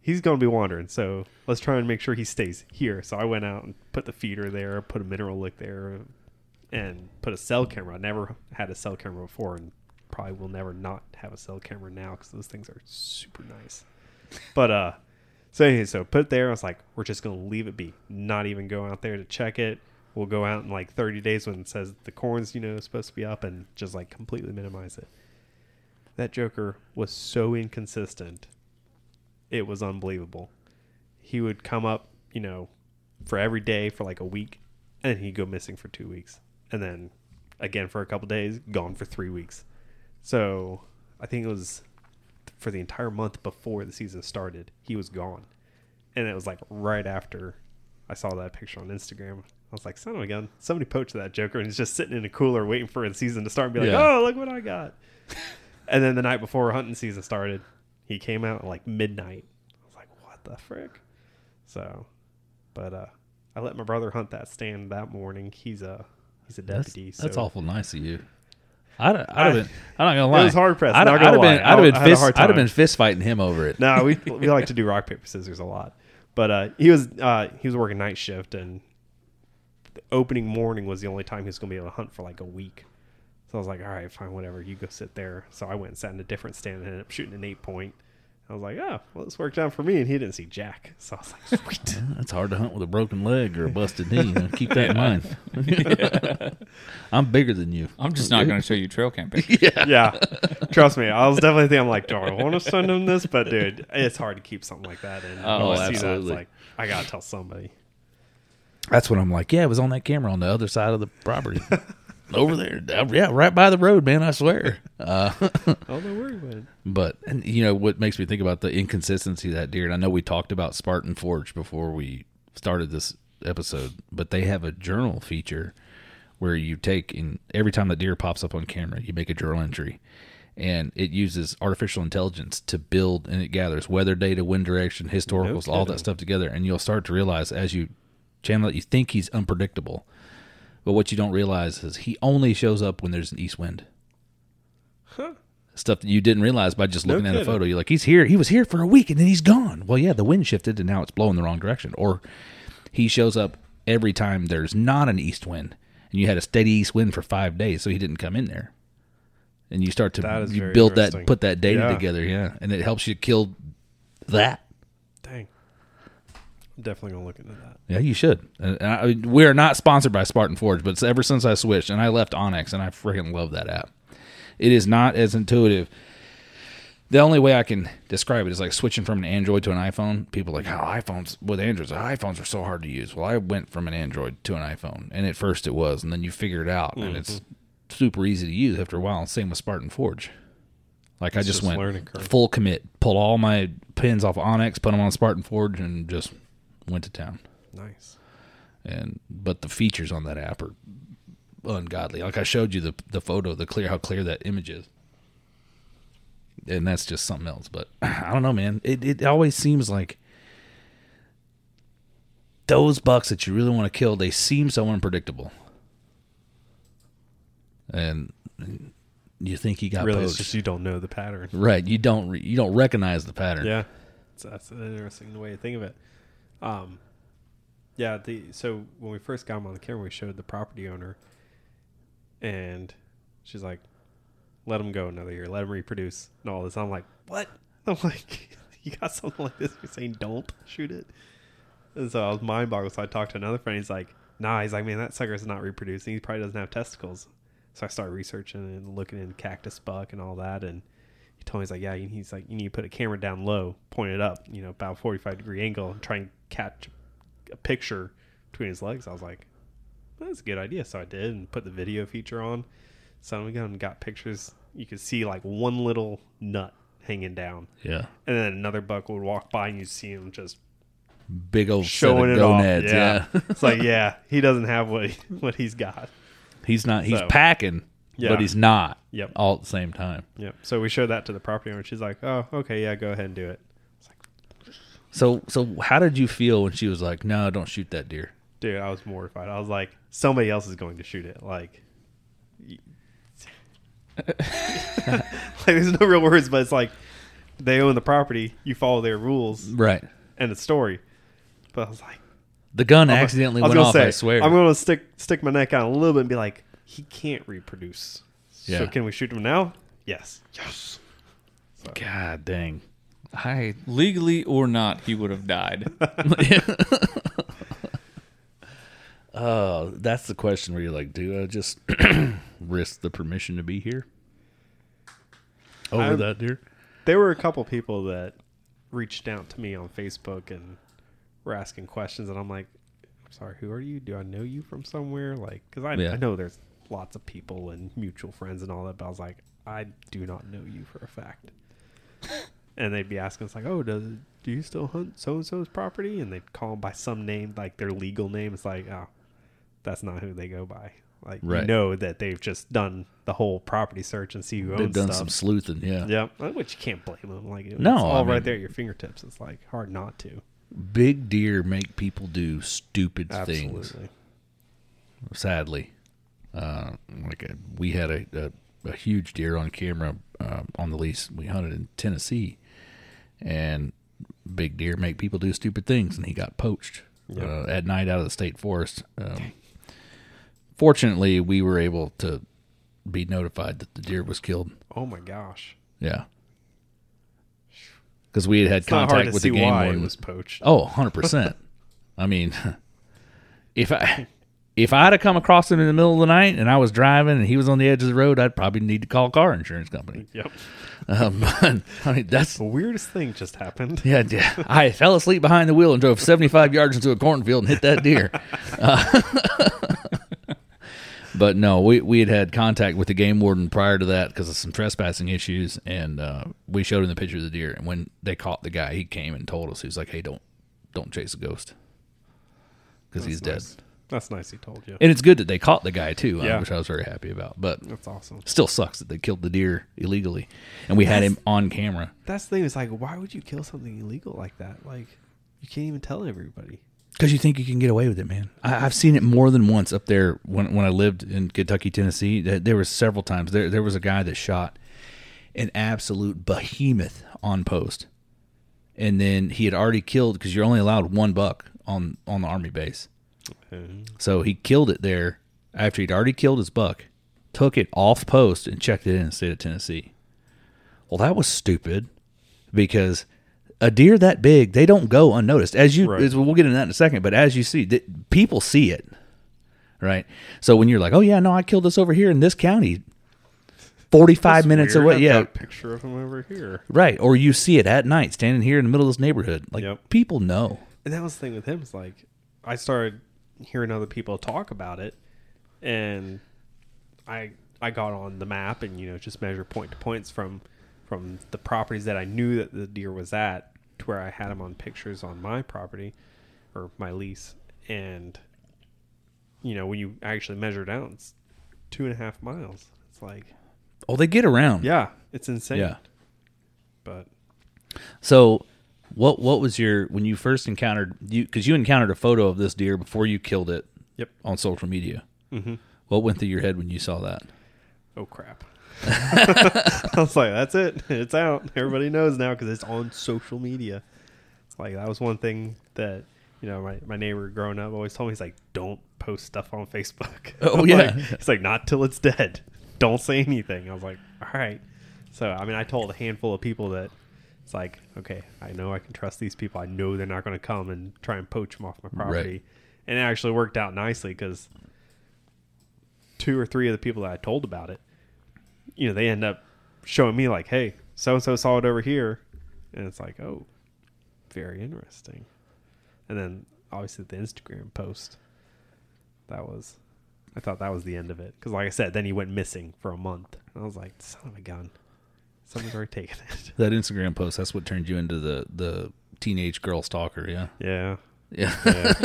he's going to be wandering. So let's try and make sure he stays here. So I went out and put the feeder there, put a mineral lick there, and put a cell camera. I never had a cell camera before, and probably will never not have a cell camera now because those things are super nice. But uh, so anyway, so put it there. I was like, we're just going to leave it be, not even go out there to check it. We'll go out in like thirty days when it says the corn's, you know, supposed to be up, and just like completely minimize it. That joker was so inconsistent. It was unbelievable. He would come up, you know, for every day for like a week, and he'd go missing for two weeks. And then again for a couple days, gone for three weeks. So I think it was for the entire month before the season started, he was gone. And it was like right after I saw that picture on Instagram. I was like, son of a gun, somebody poached that joker and he's just sitting in a cooler waiting for the season to start and be like, yeah. oh, look what I got. And then the night before hunting season started, he came out at like midnight. I was like, what the frick? So, but uh, I let my brother hunt that stand that morning. He's a he's a deputy. That's, that's so. awful nice of you. I'd, I'd have been. I'm not gonna lie. It was hard pressed. I'd, I'd, I'd have been. I'd have been I fist. I'd have been fist fighting him over it. No, we we like to do rock paper scissors a lot. But uh, he was uh, he was working night shift, and the opening morning was the only time he was gonna be able to hunt for like a week. So I was like, all right, fine, whatever. You go sit there. So I went and sat in a different stand and ended up shooting an eight point. I was like, oh, well, this worked out for me. And he didn't see jack. So I was like, sweet. Yeah, it's hard to hunt with a broken leg or a busted knee. You know, keep that in mind. Yeah. I'm bigger than you. I'm just not going to show you trail cam pictures. Yeah. Yeah. Trust me. I was definitely thinking, I'm like, do I want to send him this? But, dude, it's hard to keep something like that in. Oh, when I see absolutely. that, it's like, I got to tell somebody. That's what I'm like. Yeah, it was on that camera on the other side of the property. Over there. Yeah, right by the road, man, I swear. Uh, oh, don't worry about it. But, and, you know, what makes me think about the inconsistency of that deer, and I know we talked about Spartan Forge before we started this episode, but they have a journal feature where you take, and every time that deer pops up on camera, you make a journal entry. And it uses artificial intelligence to build, and it gathers weather data, wind direction, historicals, No all that stuff together. And you'll start to realize as you channel it, you think he's unpredictable. But what you don't realize is he only shows up when there's an east wind. Huh. Stuff that you didn't realize by just No looking at a kidding. photo. You're like, he's here. He was here for a week, and then he's gone. Well, yeah, the wind shifted, and now it's blowing the wrong direction. Or he shows up every time there's not an east wind, and you had a steady east wind for five days, so he didn't come in there. And you start That to is you very build that, interesting. put that data Yeah. together, yeah, and it helps you kill that. Dang. I'm definitely going to look into that. Yeah, you should. And I, I mean, we are not sponsored by Spartan Forge, but it's ever since I switched and I left Onyx, and I freaking love that app. It is not as intuitive. The only way I can describe it is like switching from an Android to an iPhone. People are like, oh, iPhones with Androids, iPhones are so hard to use. Well, I went from an Android to an iPhone, and at first it was, and then you figure it out, Mm-hmm. and it's super easy to use after a while. Same with Spartan Forge. Like It's I just, just went learning curve. full commit, pulled all my pins off Onyx, put them on Spartan Forge, and just went to town. Nice. And but the features on that app are ungodly. Like I showed you the the photo, the clear how clear that image is, and that's just something else. But I don't know, man. It it always seems like those bucks that you really want to kill, they seem so unpredictable, and you think he got Really, poached. it's just you don't know the pattern. Right? You don't re- you don't recognize the pattern. Yeah, so that's an interesting way to think of it. Um, yeah. The so when we first got him on the camera, we showed the property owner, and she's like, "Let him go another year. Let him reproduce and all this." I'm like, "What?" I'm like, "You got something like this? You're saying don't shoot it?" And so I was mind boggled. So I talked to another friend. He's like, "Nah." He's like, "Man, that sucker's not reproducing. He probably doesn't have testicles." So I started researching and looking in cactus buck and all that, and he told me, he's like, yeah, he's like, you need to put a camera down low, point it up, you know, about a forty-five degree angle, and try and catch a picture between his legs. I was like, well, that's a good idea. So I did, and put the video feature on. So we got and got pictures. You could see like one little nut hanging down, Yeah. and then another buck would walk by, and you see him just Big old showing set it of off. gonads. Yeah, Yeah. it's like, yeah, he doesn't have what he, what he's got. He's not. He's So, packing, yeah. but he's not. Yep. All at the same time. Yep. So we showed that to the property owner. She's like, oh, okay, yeah, go ahead and do it. So, so how did you feel when she was like, "No, don't shoot that deer"? Dude, I was mortified. I was like, somebody else is going to shoot it. Like, y- like there's no real words, but it's like, they own the property. You follow their rules. Right. End of story. But I was like, the gun I'm accidentally a, I went off. Say, I swear. I'm going to stick stick my neck out a little bit and be like, he can't reproduce. Yeah. So can we shoot him now? Yes. Yes. So. God dang. I legally or not, he would have died. Oh, that's the question where you're like, do I just risk the permission to be here over I'm, that deer? There were a couple people that reached out to me on Facebook and were asking questions, and I'm like, I'm sorry, who are you? Do I know you from somewhere? Like, because I, yeah. I know there's lots of people and mutual friends and all that, but I was like, I do not know you for a fact. And they'd be asking us like, oh, does do you still hunt so-and-so's property? And they'd call them by some name, like their legal name. It's like, oh, that's not who they go by. Like, right. You know that they've just done the whole property search and see who owns stuff. They've done some sleuthing, yeah. Yeah, which you can't blame them. Like, it's no, all I right mean, there at your fingertips. It's like hard not to. Big deer make people do stupid Absolutely. things. Sadly. Uh, like a, we had a, a, a huge deer on camera uh, on the lease. We hunted in Tennessee. And big deer make people do stupid things, and he got poached yep. uh, at night out of the state forest. Um, fortunately, we were able to be notified that the deer was killed. Oh my gosh! Yeah, because we had had it's contact with the game why warden. It was poached. Oh, one hundred percent. I mean, if I if I'd have come across him in the middle of the night and I was driving and he was on the edge of the road, I'd probably need to call a car insurance company. Yep. Um, but, I mean, that's the weirdest thing just happened. Yeah, yeah. I fell asleep behind the wheel and drove seventy-five yards into a cornfield and hit that deer. Uh, but no, we we had had contact with the game warden prior to that because of some trespassing issues, and uh, we showed him the picture of the deer. And when they caught the guy, he came and told us, he was like, "Hey, don't don't chase a ghost because he's nice. dead." That's nice. He told you, and it's good that they caught the guy too, yeah. uh, which I was very happy about. But that's awesome. Still sucks that they killed the deer illegally, and we that's, had him on camera. That's the thing. It's like, why would you kill something illegal like that? Like, you can't even tell everybody. Because you think you can get away with it, man. I, I've seen it more than once up there when when I lived in Kentucky, Tennessee. There was several times. There there was a guy that shot an absolute behemoth on post, and then he had already killed because you're only allowed one buck on on the Army base. Okay. So he killed it there after he'd already killed his buck, took it off post and checked it in the state of Tennessee. Well, that was stupid because a deer that big, they don't go unnoticed. As you, right. as we'll get into that in a second, but as you see, th- people see it, right? So when you're like, oh yeah, no, I killed this over here in this county, forty-five That's minutes weird. away. I've yeah, got a picture of him over here, right? Or you see it at night, standing here in the middle of this neighborhood. Like yep. people know. And that was the thing with him. Is like, I started hearing other people talk about it, and I I got on the map and you know just measure point to points from. from the properties that I knew that the deer was at to where I had him on pictures on my property or my lease. And, you know, when you actually measure it out, it's two and a half miles. It's like... Oh, they get around. Yeah, it's insane. Yeah. But... So, what what was your... When you first encountered... you Because you encountered a photo of this deer before you killed it yep. on social media. Mm-hmm. What went through your head when you saw that? Oh, crap. I was like, that's it. It's out. Everybody knows now because it's on social media. It's like that was one thing that you know my, my neighbor growing up always told me. He's like, don't post stuff on Facebook. Oh yeah. Like, it's like not till it's dead. Don't say anything. I was like, all right. So I mean, I told a handful of people that it's like, okay, I know I can trust these people. I know they're not going to come and try and poach them off my property. Right. And it actually worked out nicely because two or three of the people that I told about it, you know, they end up showing me like, hey, so-and-so saw it over here. And it's like, oh, very interesting. And then obviously the Instagram post, that was, I thought that was the end of it. Because like I said, then he went missing for a month. And I was like, son of a gun. Someone's already taken it. That Instagram post, that's what turned you into the, the teenage girl stalker, yeah? Yeah. Yeah.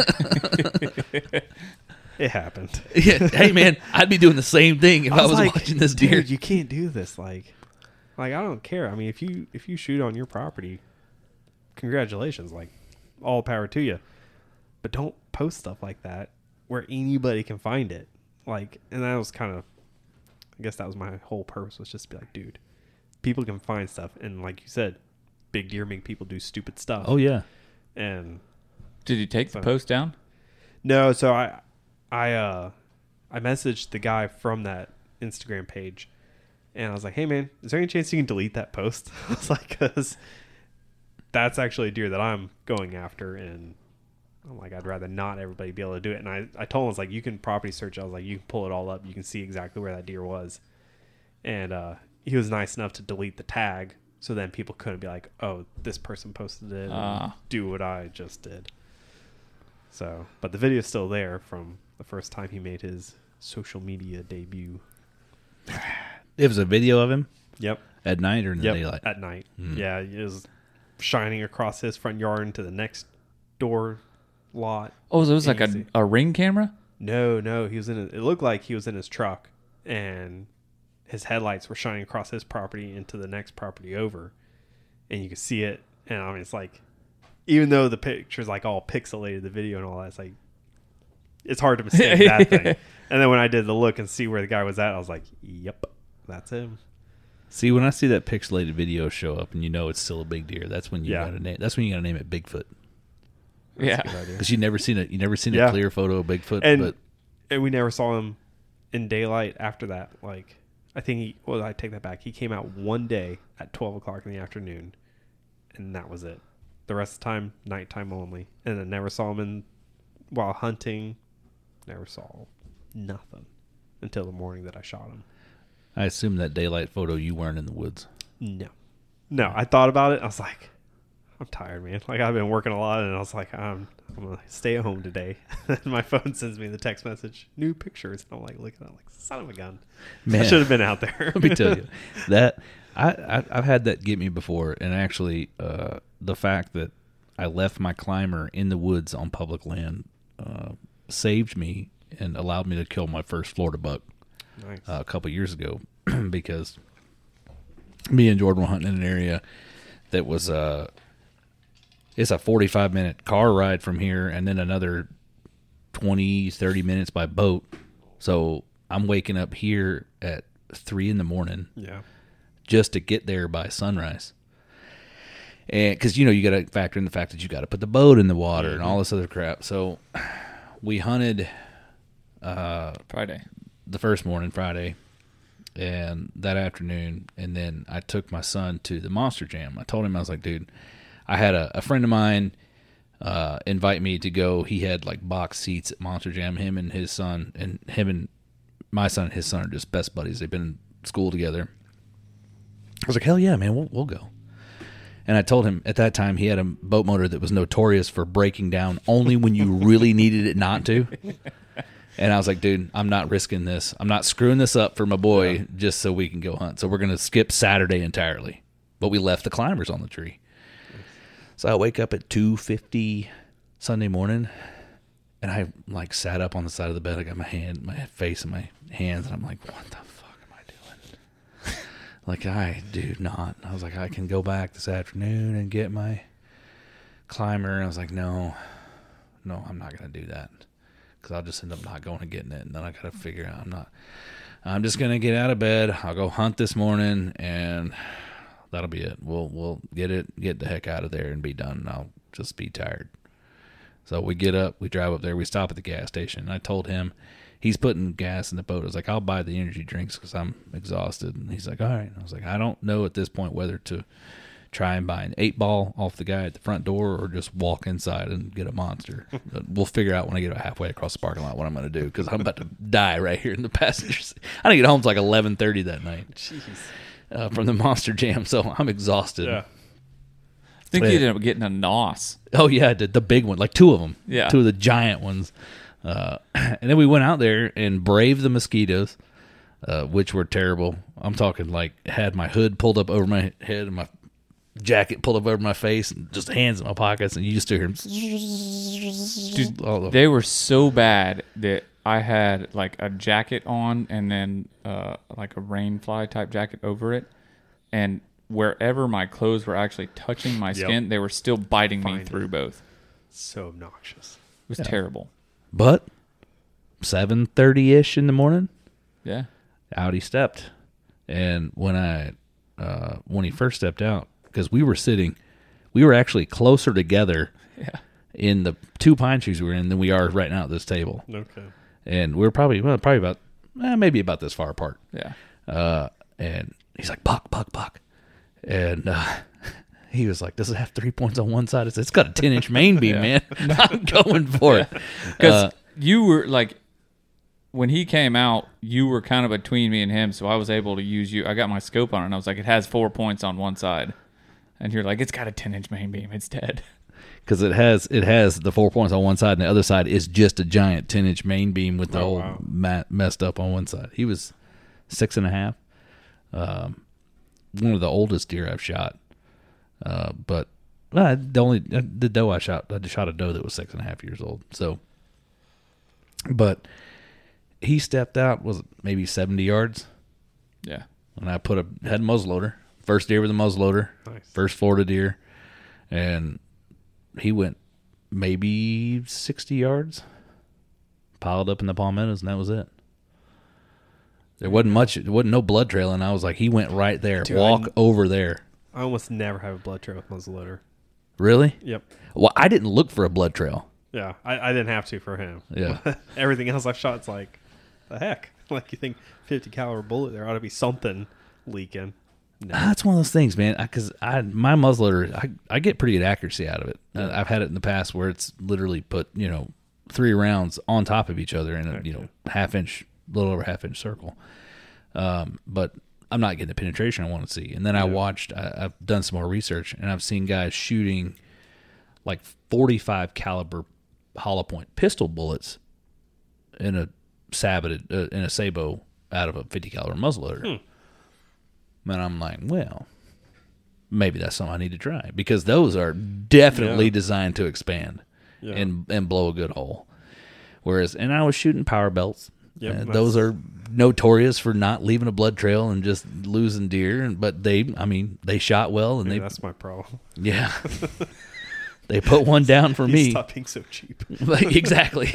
yeah. It happened. Yeah. Hey man, I'd be doing the same thing if I was, I was like, watching this deer. Dude, you can't do this. Like, like I don't care. I mean, if you if you shoot on your property, congratulations. Like, all power to you. But don't post stuff like that where anybody can find it. Like, and that was kind of, I guess that was my whole purpose was just to be like, dude, people can find stuff, and like you said, big deer make people do stupid stuff. Oh yeah. And did you take so, the post down? No. So I, I, uh, I messaged the guy from that Instagram page, and I was like, "Hey man, is there any chance you can delete that post?" I was like, "Cause that's actually a deer that I'm going after, and I'm like, I'd rather not everybody be able to do it." And I, I told him, I was like, "You can property search." I was like, "You can pull it all up. You can see exactly where that deer was." And uh, he was nice enough to delete the tag, so then people couldn't be like, "Oh, this person posted it," uh. and do what I just did. So, but the video's still there from the first time he made his social media debut. It was a video of him? Yep. At night or in the yep, daylight? At night. Mm. Yeah, it was shining across his front yard into the next door lot. Oh, so it was like a, a ring camera? No, no. He was in. A, it looked like he was in his truck, and his headlights were shining across his property into the next property over, and you could see it. And I mean, it's like, even though the picture's like all pixelated, the video and all that, it's like, it's hard to mistake that thing. And then when I did the look and see where the guy was at, I was like, "Yep, that's him." See, when I see that pixelated video show up, and you know it's still a big deer, that's when you yeah. gotta name. That's when you gotta name it Bigfoot. That's yeah, because you never seen it. You never seen yeah. a clear photo of Bigfoot, and but and we never saw him in daylight after that. Like, I think he. Well, I take that back. He came out one day at twelve o'clock in the afternoon, and that was it. The rest of the time, nighttime only. And I never saw him in while hunting. Never saw nothing until the morning that I shot him. I assume that daylight photo you weren't in the woods. No, no. I thought about it. I was like, I'm tired, man. Like, I've been working a lot, and I was like, I'm, I'm gonna stay at home today. And my phone sends me the text message, new pictures, and I'm like, looking at it, like, son of a gun. Man, I should have been out there. Let me tell you that I, I I've had that get me before, and actually, uh, the fact that I left my climber in the woods on public land uh, saved me and allowed me to kill my first Florida buck. Nice. Uh, a couple years ago, because me and Jordan were hunting in an area that was uh it's a forty-five minute car ride from here, and then another twenty, thirty minutes by boat. So I'm waking up here at three in the morning, yeah, just to get there by sunrise. And because you know you got to factor in the fact that you got to put the boat in the water mm-hmm. and all this other crap. So we hunted uh, Friday. The first morning, Friday, and that afternoon, and then I took my son to the Monster Jam. I told him, I was like, dude, I had a, a friend of mine uh, invite me to go. He had like box seats at Monster Jam. Him and his son, and him and my son and his son are just best buddies. They've been in school together. I was like, hell yeah, man, we'll, we'll go. And I told him at that time he had a boat motor that was notorious for breaking down only when you really needed it not to. And I was like, dude, I'm not risking this. I'm not screwing this up for my boy yeah. just so we can go hunt. So we're going to skip Saturday entirely. But we left the climbers on the tree. So I wake up at two fifty Sunday morning, and I like sat up on the side of the bed. I got my hand, my face in my hands, and I'm like, what the fuck am I doing? Like, I do not. I was like, I can go back this afternoon and get my climber. And I was like, no, no, I'm not going to do that. Because I'll just end up not going and getting it, and then I got to figure out I'm not. I'm just gonna get out of bed. I'll go hunt this morning, and that'll be it. We'll we'll get it, get the heck out of there, and be done. And I'll just be tired. So we get up, we drive up there, we stop at the gas station. And I told him he's putting gas in the boat. I was like, I'll buy the energy drinks because I'm exhausted. And he's like, all right. And I was like, I don't know at this point whether to try and buy an eight ball off the guy at the front door or just walk inside and get a monster. We'll figure out when I get halfway across the parking lot what I'm going to do, because I'm about to die right here in the passenger seat. I didn't get home until like eleven thirty that night. Jeez. Uh, from the Monster Jam, so I'm exhausted. Yeah. I think but, you ended up getting a N O S. Oh, yeah, I did. The big one, like two of them. Yeah. Two of the giant ones. Uh, and then we went out there and braved the mosquitoes, uh, which were terrible. I'm talking like had my hood pulled up over my head and my jacket pulled up over my face and just hands in my pockets, and you just hear him. Dude, they were so bad that I had like a jacket on and then uh, like a rain fly type jacket over it, and wherever my clothes were actually touching my skin, yep. they were still biting Find me through it. Both. So obnoxious. It was yeah. terrible. But seven thirty ish in the morning, yeah, out he stepped, and when I uh, when he first stepped out, because we were sitting, we were actually closer together Yeah. in the two pine trees we were in than we are right now at this table. Okay. And we we're probably well, probably about eh, maybe about this far apart. Yeah. Uh, and he's like, buck, buck, buck. And uh, he was like, does it have three points on one side? I said, it's got a ten-inch main beam, Yeah. man. I'm going for it. Because Uh, you were like, when he came out, you were kind of between me and him, so I was able to use you. I got my scope on it, and I was like, it has four points on one side. And you're like, it's got a ten-inch main beam. It's dead. Because it has it has the four points on one side, and the other side is just a giant ten-inch main beam with the Oh, whole wow. mat messed up on one side. He was six and a half. Um, one of the oldest deer I've shot. Uh, but uh, the only uh, the doe I shot, I shot a doe that was six and a half years old. So, but he stepped out was maybe seventy yards, Yeah. and I put a had a muzzleloader. First deer with a muzzleloader. Nice. First Florida deer, and he went maybe sixty yards, piled up in the palmettos, and that was it. There wasn't much. There wasn't no blood trail, and I was like, he went right there. Dude, Walk I- over there. I almost never have a blood trail with muzzleloader. Really? Yep. Well, I didn't look for a blood trail. Yeah, I, I didn't have to for him. Yeah. Everything else I've shot, it's like, the heck? Like, you think fifty caliber bullet, there ought to be something leaking. No. That's one of those things, man. Because I, my muzzleloader, I, I get pretty good accuracy out of it. Uh, I've had it in the past where it's literally put, you know, three rounds on top of each other in a, you know, half inch, little over half inch circle. Um, but I'm not getting the penetration I want to see. And then I watched, I, I've done some more research, and I've seen guys shooting like forty-five caliber hollow point pistol bullets in a saboted, uh, in a sabot out of a fifty caliber muzzleloader. Hmm. And I'm like, well, maybe that's something I need to try, because those are definitely Yeah. designed to expand Yeah. and and blow a good hole. Whereas, and I was shooting power belts. Yep, Uh, that's- those are notorious for not leaving a blood trail and just losing deer. And but they, I mean, they shot well, and Yeah, they, that's my problem. yeah, they put one down for me. Stop being so cheap. Like, exactly.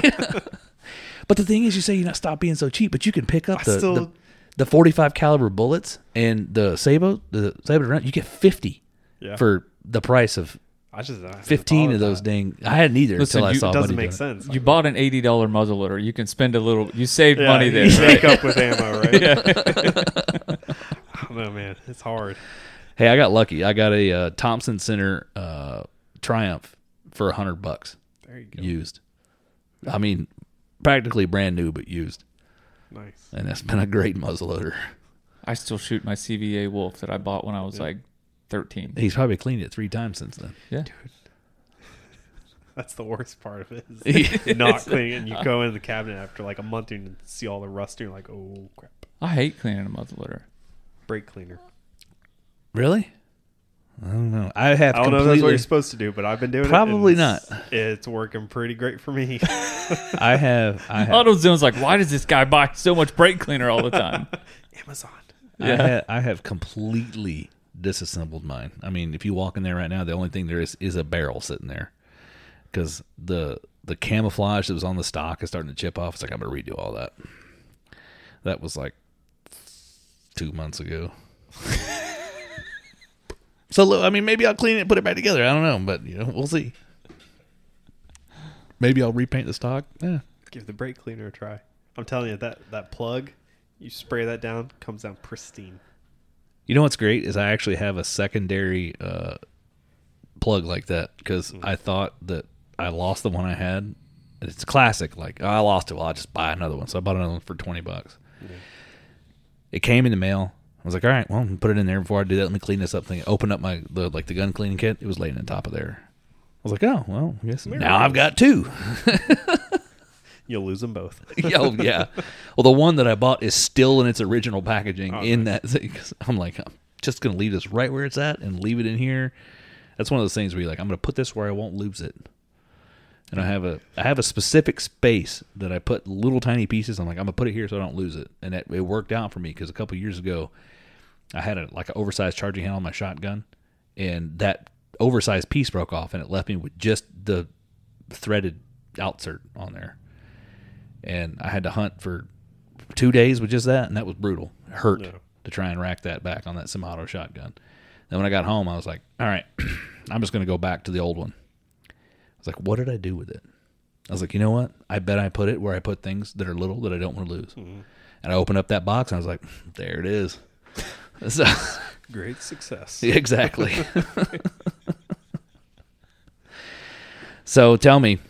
But the thing is, you say you're not stop being so cheap, but you can pick up I the, still- the the forty-five caliber bullets and the sabot, the sabot round. You get fifty Yeah. for the price of I just I haven't fifteen thought of those that. dang. I hadn't either Listen, until I you- saw. It a doesn't buddy make doing it. sense. You bought an eighty dollars muzzleloader. You can spend a little. You saved yeah, money there. you Right? make up with ammo, right? I don't know, man. It's hard. Hey, I got lucky. I got a uh, Thompson Center uh, Triumph for a hundred bucks There you go. used. I mean, practically brand new, but used, Nice. and that's been a great muzzleloader. I still shoot my C V A Wolf that I bought when I was like thirteen. He's probably cleaned it three times since then. Yeah. That's the worst part of it. Is not cleaning it. And you go in the cabinet after like a month and you see all the rust and you're like, oh crap. I hate cleaning a muzzleloader. Brake cleaner. Really? I don't know. I have I don't know if that's what completely. you're supposed to do, but I've been doing Probably it. and it's- not. It's working pretty great for me. I have. I have. AutoZone's like, why does this guy buy so much brake cleaner all the time? Amazon. I, ha- I have completely disassembled mine. I mean, if you walk in there right now, the only thing there is is a barrel sitting there, because the the camouflage that was on the stock is starting to chip off. It's like, I'm gonna redo all that. That was like two months ago. So look, I mean, maybe I'll clean it and put it back together. I don't know, but you know, we'll see. Maybe I'll repaint the stock. Yeah. Give the brake cleaner a try. I'm telling you, that, that plug, you spray that down, comes down pristine. You know what's great is I actually have a secondary uh, plug like that, because Mm. I thought that I lost the one I had. And it's classic. Like, oh, I lost it. Well, I'll just buy another one. So I bought another one for twenty bucks. Yeah. It came in the mail. I was like, all right, well, put it in there. Before I do that, let me clean this up. Thing. Open up my the, like the gun cleaning kit. It was laying on top of there. I was like, oh, well, I guess There now it I've is. got two. You'll lose them both. Oh, yeah. Well, the one that I bought is still in its original packaging Oh, in that thing. 'Cause I'm like, I'm just going to leave this right where it's at and leave it in here. That's one of those things where you're like, I'm going to put this where I won't lose it. And I have a I have a specific space that I put little tiny pieces. I'm like, I'm going to put it here so I don't lose it. And it, it worked out for me, because a couple years ago, I had a like an oversized charging handle on my shotgun, and that oversized piece broke off, and it left me with just the threaded outsert on there. And I had to hunt for two days with just that, and that was brutal. It hurt Yeah. to try and rack that back on that semi-auto shotgun. Then when I got home, I was like, all right, I'm just going to go back to the old one. I was like, what did I do with it? I was like, you know what? I bet I put it where I put things that are little that I don't want to lose. Mm-hmm. And I opened up that box and I was like, there it is. So, great success. Exactly. So tell me,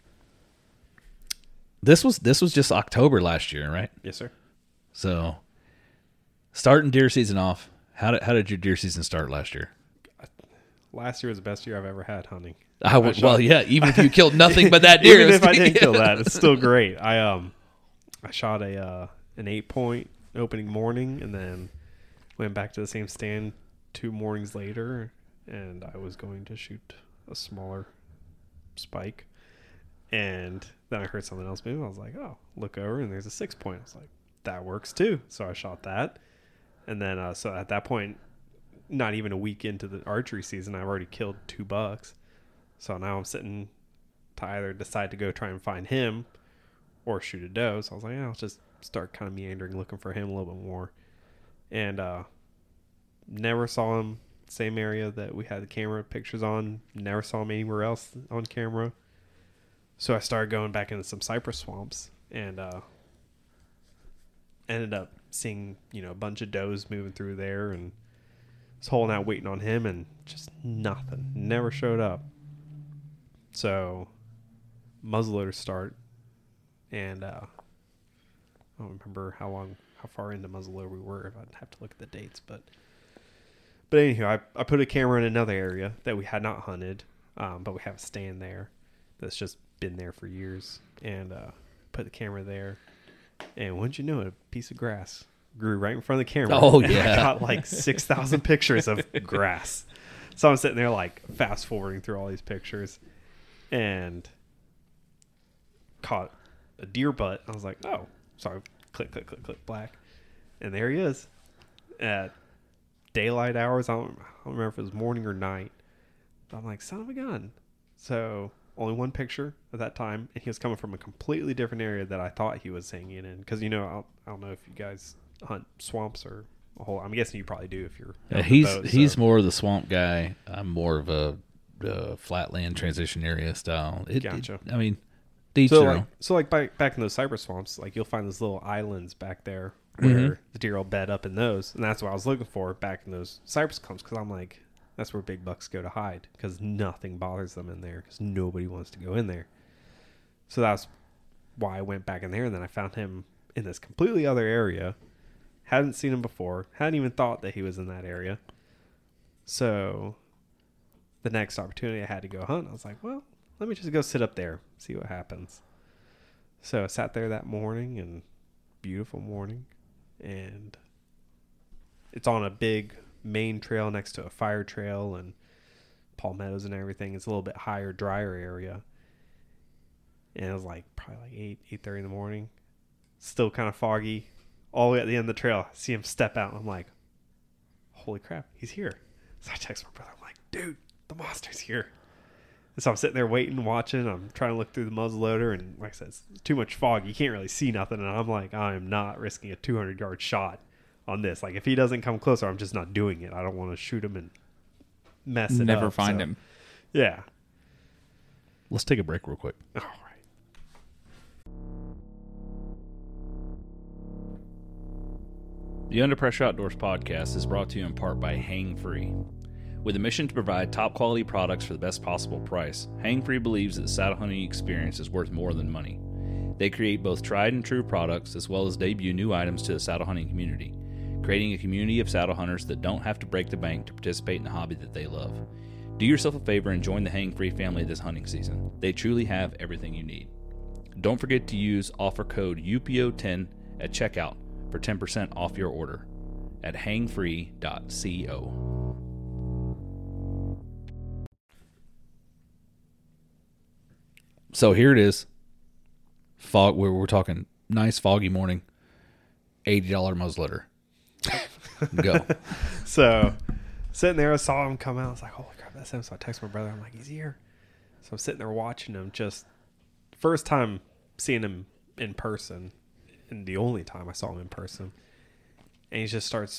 this was this was just October last year, right? Yes, sir. So starting deer season off, how did how did your deer season start last year? Last year was the best year I've ever had hunting. I w- I well, yeah, even if you killed nothing but that deer, even if I didn't kill that, it's still great. I um, I shot a uh, an eight point opening morning, and then went back to the same stand two mornings later, and I was going to shoot a smaller spike, and then I heard something else move. I was like, oh, look over, and there's a six point. I was like, that works too. So I shot that, and then uh, so at that point, not even a week into the archery season, I've already killed two bucks. So now I'm sitting to either decide to go try and find him or shoot a doe. So I was like, yeah, I'll just start kind of meandering, looking for him a little bit more. And uh, never saw him same area that we had the camera pictures on. Never saw him anywhere else on camera. So I started going back into some cypress swamps and uh, ended up seeing, you know, a bunch of does moving through there, and was holding out waiting on him, and just nothing. Never showed up. So muzzleloader start, and uh, I don't remember how long, how far into muzzleloader we were. I'd have to look at the dates, but but anywho, I I put a camera in another area that we had not hunted, um, but we have a stand there that's just been there for years, and uh, put the camera there, and wouldn't you know it, a piece of grass grew right in front of the camera. Oh yeah, I got like six thousand pictures of grass. So I'm sitting there like fast forwarding through all these pictures, and caught a deer butt. I was like, oh, sorry, click, click, click, click, black, and there he is at daylight hours. I don't, I don't remember if it was morning or night, but I'm like, son of a gun. So only one picture at that time, and he was coming from a completely different area that I thought he was hanging in. Because, you know, I don't, I don't know if you guys hunt swamps or a whole. I'm guessing you probably do if you're. Yeah, he's boat, he's so. more of the swamp guy. I'm more of a uh, flatland transition area style. It, gotcha. It, I mean, each so their like, own. so like back back in those cypress swamps, like you'll find those little islands back there where mm-hmm. the deer will bed up in those, and that's what I was looking for back in those cypress clumps. Because I'm like, that's where big bucks go to hide, because nothing bothers them in there, because nobody wants to go in there. So that's why I went back in there, and then I found him in this completely other area. Hadn't seen him before. Hadn't even thought that he was in that area. So the next opportunity I had to go hunt, I was like, well, let me just go sit up there, see what happens. So I sat there that morning, and beautiful morning, and it's on a big main trail next to a fire trail and palmettos and everything. It's a little bit higher, drier area. And it was like probably like eight, eight thirty in the morning. Still kind of foggy. All the way at the end of the trail, I see him step out, and I'm like, holy crap, he's here. So I text my brother. I'm like, dude, the monster's here. And so I'm sitting there waiting, watching. I'm trying to look through the muzzleloader, and like I said, it's too much fog. You can't really see nothing. And I'm like, I am not risking a two hundred yard shot on this. Like, if he doesn't come closer, I'm just not doing it. I don't want to shoot him and mess it Never up. find so, him. Yeah. Let's take a break real quick. All right. The Under Pressure Outdoors podcast is brought to you in part by Hang Free. With a mission to provide top quality products for the best possible price, Hang Free believes that the saddle hunting experience is worth more than money. They create both tried and true products as well as debut new items to the saddle hunting community, creating a community of saddle hunters that don't have to break the bank to participate in the hobby that they love. Do yourself a favor and join the Hang Free family this hunting season. They truly have everything you need. Don't forget to use offer code U P O ten at checkout for ten percent off your order at hang free dot co. So here it is. Fog. We're, we're talking nice foggy morning. eighty dollars muzzleloader. Go. So sitting there, I saw him come out. I was like, holy crap, that's him. So I text my brother. I'm like, he's here. So I'm sitting there watching him. Just first time seeing him in person, and the only time I saw him in person. And he just starts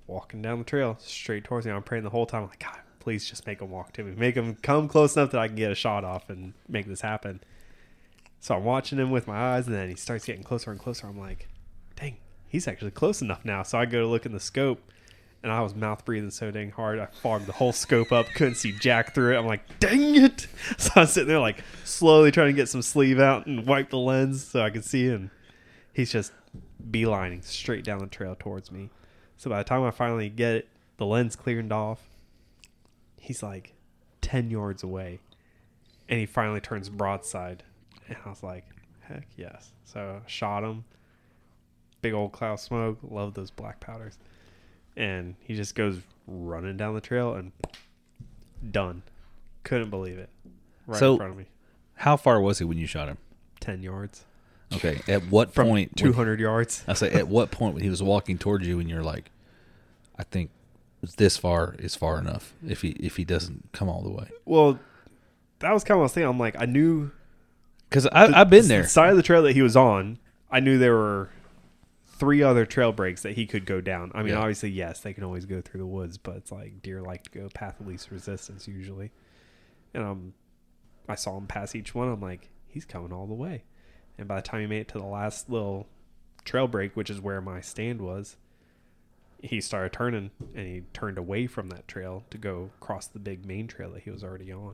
walking down the trail straight towards me. I'm praying the whole time, like, God, please just make him walk to me. Make him come close enough that I can get a shot off and make this happen. So I'm watching him with my eyes, and then he starts getting closer and closer. I'm like, dang, he's actually close enough now. So I go to look in the scope, and I was mouth breathing so dang hard, I fogged the whole scope up, couldn't see jack through it. I'm like, dang it. So I'm sitting there like slowly trying to get some sleeve out and wipe the lens so I could see him. He's just beelining straight down the trail towards me. So by the time I finally get it, the lens cleared off, he's like ten yards away, and he finally turns broadside. And I was like, heck yes. So I shot him. Big old cloud of smoke. Love those black powders. And he just goes running down the trail and done. Couldn't believe it. Right so, in front of me. How far was he when you shot him? ten yards. Okay. At what From point? two hundred yards. I say, at what point when he was walking towards you and you're like, I think this far is far enough if he if he doesn't come all the way? Well, that was kind of what I was thinking. I'm like, I knew. Because I've been there. The side of the trail that he was on, I knew there were three other trail breaks that he could go down. I mean, yeah. Obviously, yes, they can always go through the woods, but it's like deer like to go path of least resistance usually. And um, I saw him pass each one. I'm like, he's coming all the way. And by the time he made it to the last little trail break, which is where my stand was, he started turning, and he turned away from that trail to go cross the big main trail that he was already on.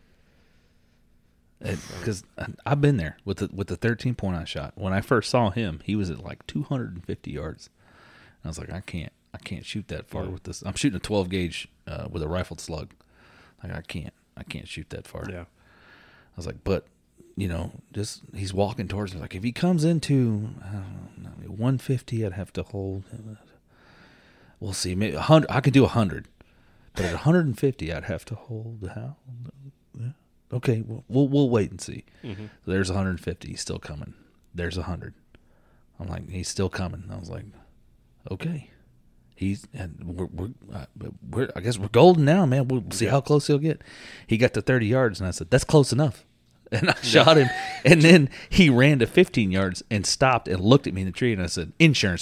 Because I've been there with the with the thirteen point I shot. When I first saw him, he was at like two hundred fifty yards. And I was like, I can't, I can't shoot that far yeah. with this. I'm shooting a twelve gauge uh, with a rifled slug. Like I can't, I can't shoot that far. Yeah. I was like, but you know, just he's walking towards me. Like if he comes into I don't know, one fifty, I'd have to hold him. We'll see. Maybe one hundred. I could do one hundred, but at one hundred fifty, I'd have to hold the how. Yeah. Okay, we'll, we'll we'll wait and see. Mm-hmm. So there's one hundred fifty. He's still coming. There's one hundred. I'm like, he's still coming. I was like, okay. He's and we're we're, uh, we're I guess we're golden now, man. We'll see yeah. how close he'll get. He got to thirty yards, and I said, that's close enough. And I shot him, and then he ran to fifteen yards and stopped and looked at me in the tree, and I said, insurance.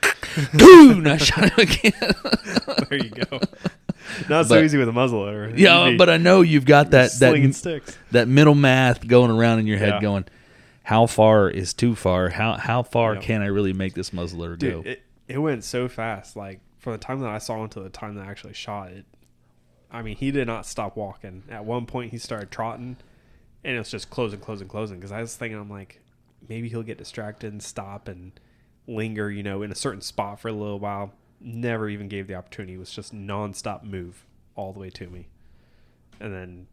Boom! I shot him again. There you go. Not so but, easy with a muzzleloader. Yeah, but I know you've got that that sticks. that middle math going around in your head, yeah. going, how far is too far? How how far yeah. can I really make this muzzleloader Dude, go? It, it went so fast. Like from the time that I saw him to the time that I actually shot it. I mean, he did not stop walking. At one point, he started trotting, and it was just closing, closing, closing. Because I was thinking, I'm like, maybe he'll get distracted and stop and linger, you know, in a certain spot for a little while. Never even gave the opportunity. It was just nonstop move all the way to me. And then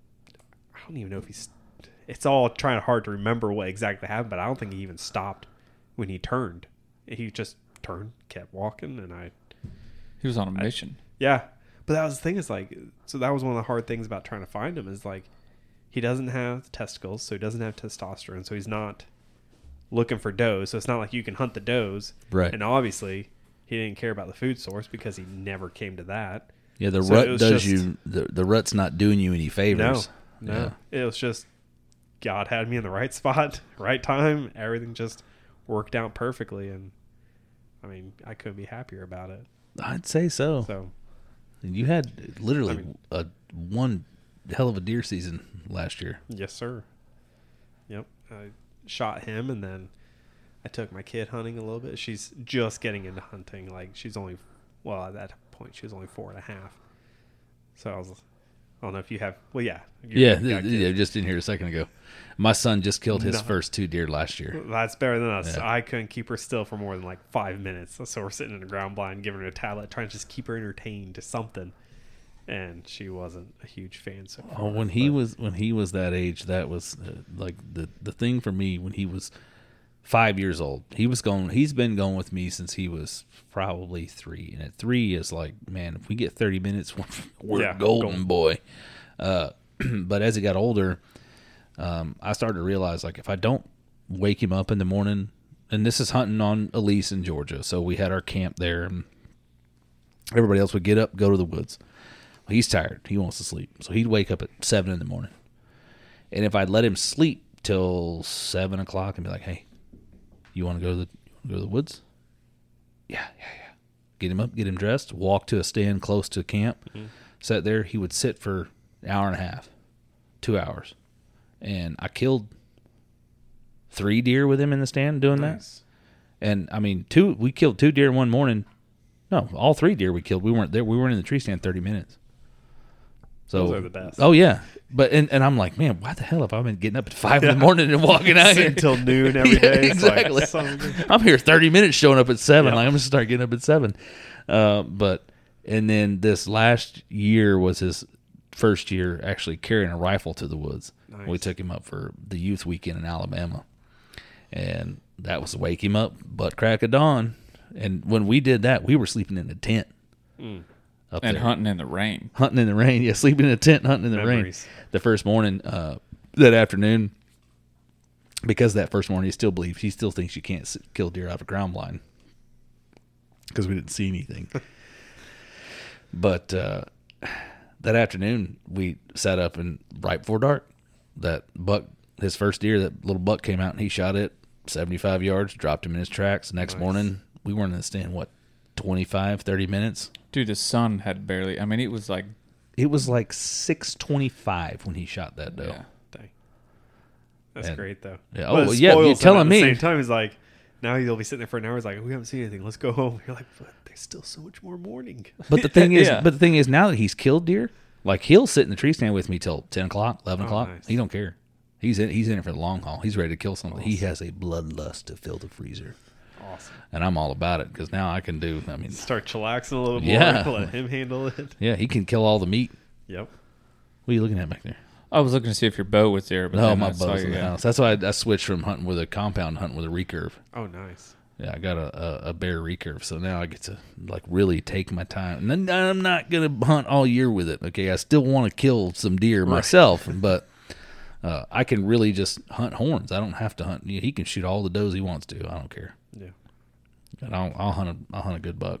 I don't even know if he's it's all trying hard to remember what exactly happened, but I don't think he even stopped when he turned. He just turned, kept walking, and I he was on a mission. I, yeah. But that was the thing is like so that was one of the hard things about trying to find him is like he doesn't have testicles, so he doesn't have testosterone, so he's not looking for does. So it's not like you can hunt the does. Right. And obviously he didn't care about the food source because he never came to that. Yeah, the so rut does just, you. The, the rut's not doing you any favors. No, no. Yeah. It was just God had me in the right spot, right time. Everything just worked out perfectly, and I mean, I couldn't be happier about it. I'd say so. So you had literally I mean, a one hell of a deer season last year. Yes, sir. Yep, I shot him, and then I took my kid hunting a little bit. She's just getting into hunting. Like she's only, well, at that point she was only four and a half. So I was, I don't know if you have. Well, yeah, yeah, yeah. Just in here a second ago, my son just killed his no. first two deer last year. That's better than us. Yeah. I couldn't keep her still for more than like five minutes. So we're sitting in a ground blind, giving her a tablet, trying to just keep her entertained to something. And she wasn't a huge fan. So far, oh, when he but. was when he was that age, that was uh, like the the thing for me when he was five years old. He was going. He's been going with me since he was probably three. And at three is like, man, if we get thirty minutes, we're, we're yeah, golden, golden boy. Uh, but as he got older, um, I started to realize like if I don't wake him up in the morning, and this is hunting on Elise in Georgia, so we had our camp there, and everybody else would get up, go to the woods. Well, he's tired. He wants to sleep, so he'd wake up at seven in the morning. And if I'd let him sleep till seven o'clock and be like, hey, you want to go to the you want to go to the woods? Yeah, yeah, yeah. get him up, get him dressed, walk to a stand close to camp, mm-hmm. sat there. He would sit for an hour and a half, two hours. And I killed three deer with him in the stand doing nice. that. And, I mean, two. we killed two deer in one morning. No, all three deer we killed. We weren't there. We weren't in the tree stand thirty minutes. So, those are the best. Oh, yeah. But and, and I'm like, man, why the hell have I been getting up at five yeah. in the morning and walking out here until noon every day? Yeah, exactly. Like, I'm here thirty minutes showing up at seven. Yep. Like I'm gonna start getting up at seven. Uh, but and then this last year was his first year actually carrying a rifle to the woods. Nice. We took him up for the youth weekend in Alabama, and that was to wake him up butt crack of dawn. And when we did that, we were sleeping in a tent. Mm. Up and there. hunting in the rain. Hunting in the rain, yeah. Sleeping in a tent, hunting in the Memories. rain. The first morning, uh, that afternoon, because that first morning he still believes, he still thinks you can't kill deer out of a ground blind because we didn't see anything. But uh, that afternoon, we sat up and right before dark, that buck, his first deer, that little buck came out and he shot it seventy-five yards, dropped him in his tracks. The next nice. morning, we weren't in the stand, what, twenty-five, thirty minutes? Dude, the sun had barely, I mean, it was like. It was like six twenty-five when he shot that doe. Yeah, dang. That's and, great, though. Yeah, oh, well, yeah, you're telling me. At the same time, he's like, now he'll be sitting there for an hour. He's like, we haven't seen anything. Let's go home. You're like, but there's still so much more morning. But the thing is, yeah. but the thing is, now that he's killed deer, like he'll sit in the tree stand with me till ten o'clock, eleven o'clock. Oh, nice. He don't care. He's in, he's in it for the long haul. He's ready to kill something. Awesome. He has a bloodlust to fill the freezer. Awesome. And I'm all about it because now I can do, I mean. Start chillaxing a little more. Yeah. Let him handle it. Yeah, he can kill all the meat. Yep. What are you looking at back there? I was looking to see if your bow was there. But no, my bow's in the house. That's why I, I switched from hunting with a compound hunting with a recurve. Oh, nice. Yeah, I got a, a, a bear recurve, so now I get to like really take my time. And then I'm not going to hunt all year with it. Okay, I still want to kill some deer right. myself, but uh, I can really just hunt horns. I don't have to hunt. He can shoot all the does he wants to. I don't care. Yeah. And I'll, I'll hunt a I'll hunt a good buck.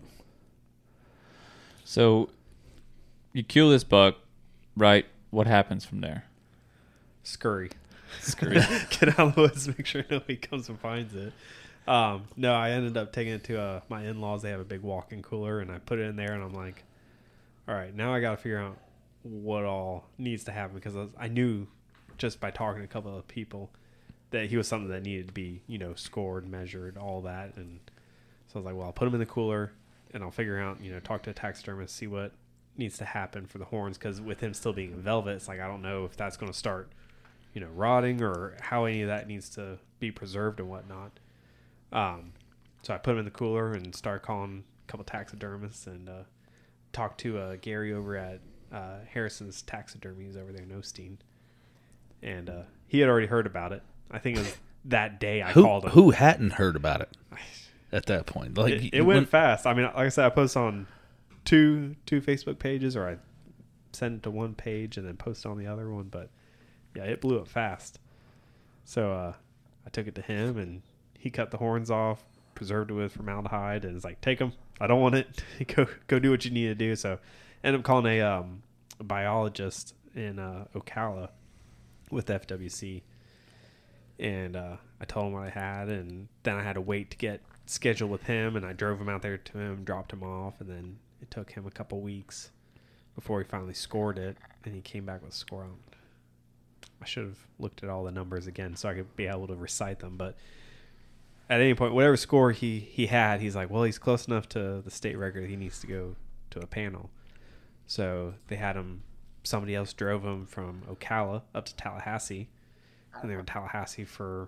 So you kill this buck, right? What happens from there? Scurry. Scurry. Get out of the woods, make sure nobody comes and finds it. Um, no, I ended up taking it to uh, my in-laws. They have a big walk-in cooler, and I put it in there, and I'm like, all right, now I got to figure out what all needs to happen because I, was, I knew just by talking to a couple of people that he was something that needed to be, you know, scored, measured, all that. And so I was like, well, I'll put him in the cooler, and I'll figure out, you know, talk to a taxidermist, see what needs to happen for the horns because with him still being in velvet, it's like I don't know if that's going to start, you know, rotting or how any of that needs to be preserved and whatnot. Um, so I put him in the cooler and started calling a couple taxidermists and uh, talked to uh, Gary over at uh, Harrison's Taxidermy. He's over there in Osteen, and uh, he had already heard about it. I think it was that day I who, called him. Who hadn't heard about it at that point? Like it, it went when, fast. I mean, like I said, I post on two two Facebook pages, or I send it to one page and then post on the other one. But yeah, it blew up fast. So uh, I took it to him, and he cut the horns off, preserved it with formaldehyde, and it's like, take them. I don't want it. go go do what you need to do. So I ended up calling a, um, a biologist in uh, Ocala with F W C. And uh, I told him what I had, and then I had to wait to get scheduled with him, and I drove him out there to him, dropped him off, and then it took him a couple weeks before he finally scored it, and he came back with a score on it. I should have looked at all the numbers again so I could be able to recite them, but at any point, whatever score he, he had, he's like, well, he's close enough to the state record, he needs to go to a panel. So they had him, somebody else drove him from Ocala up to Tallahassee, and they were in Tallahassee for,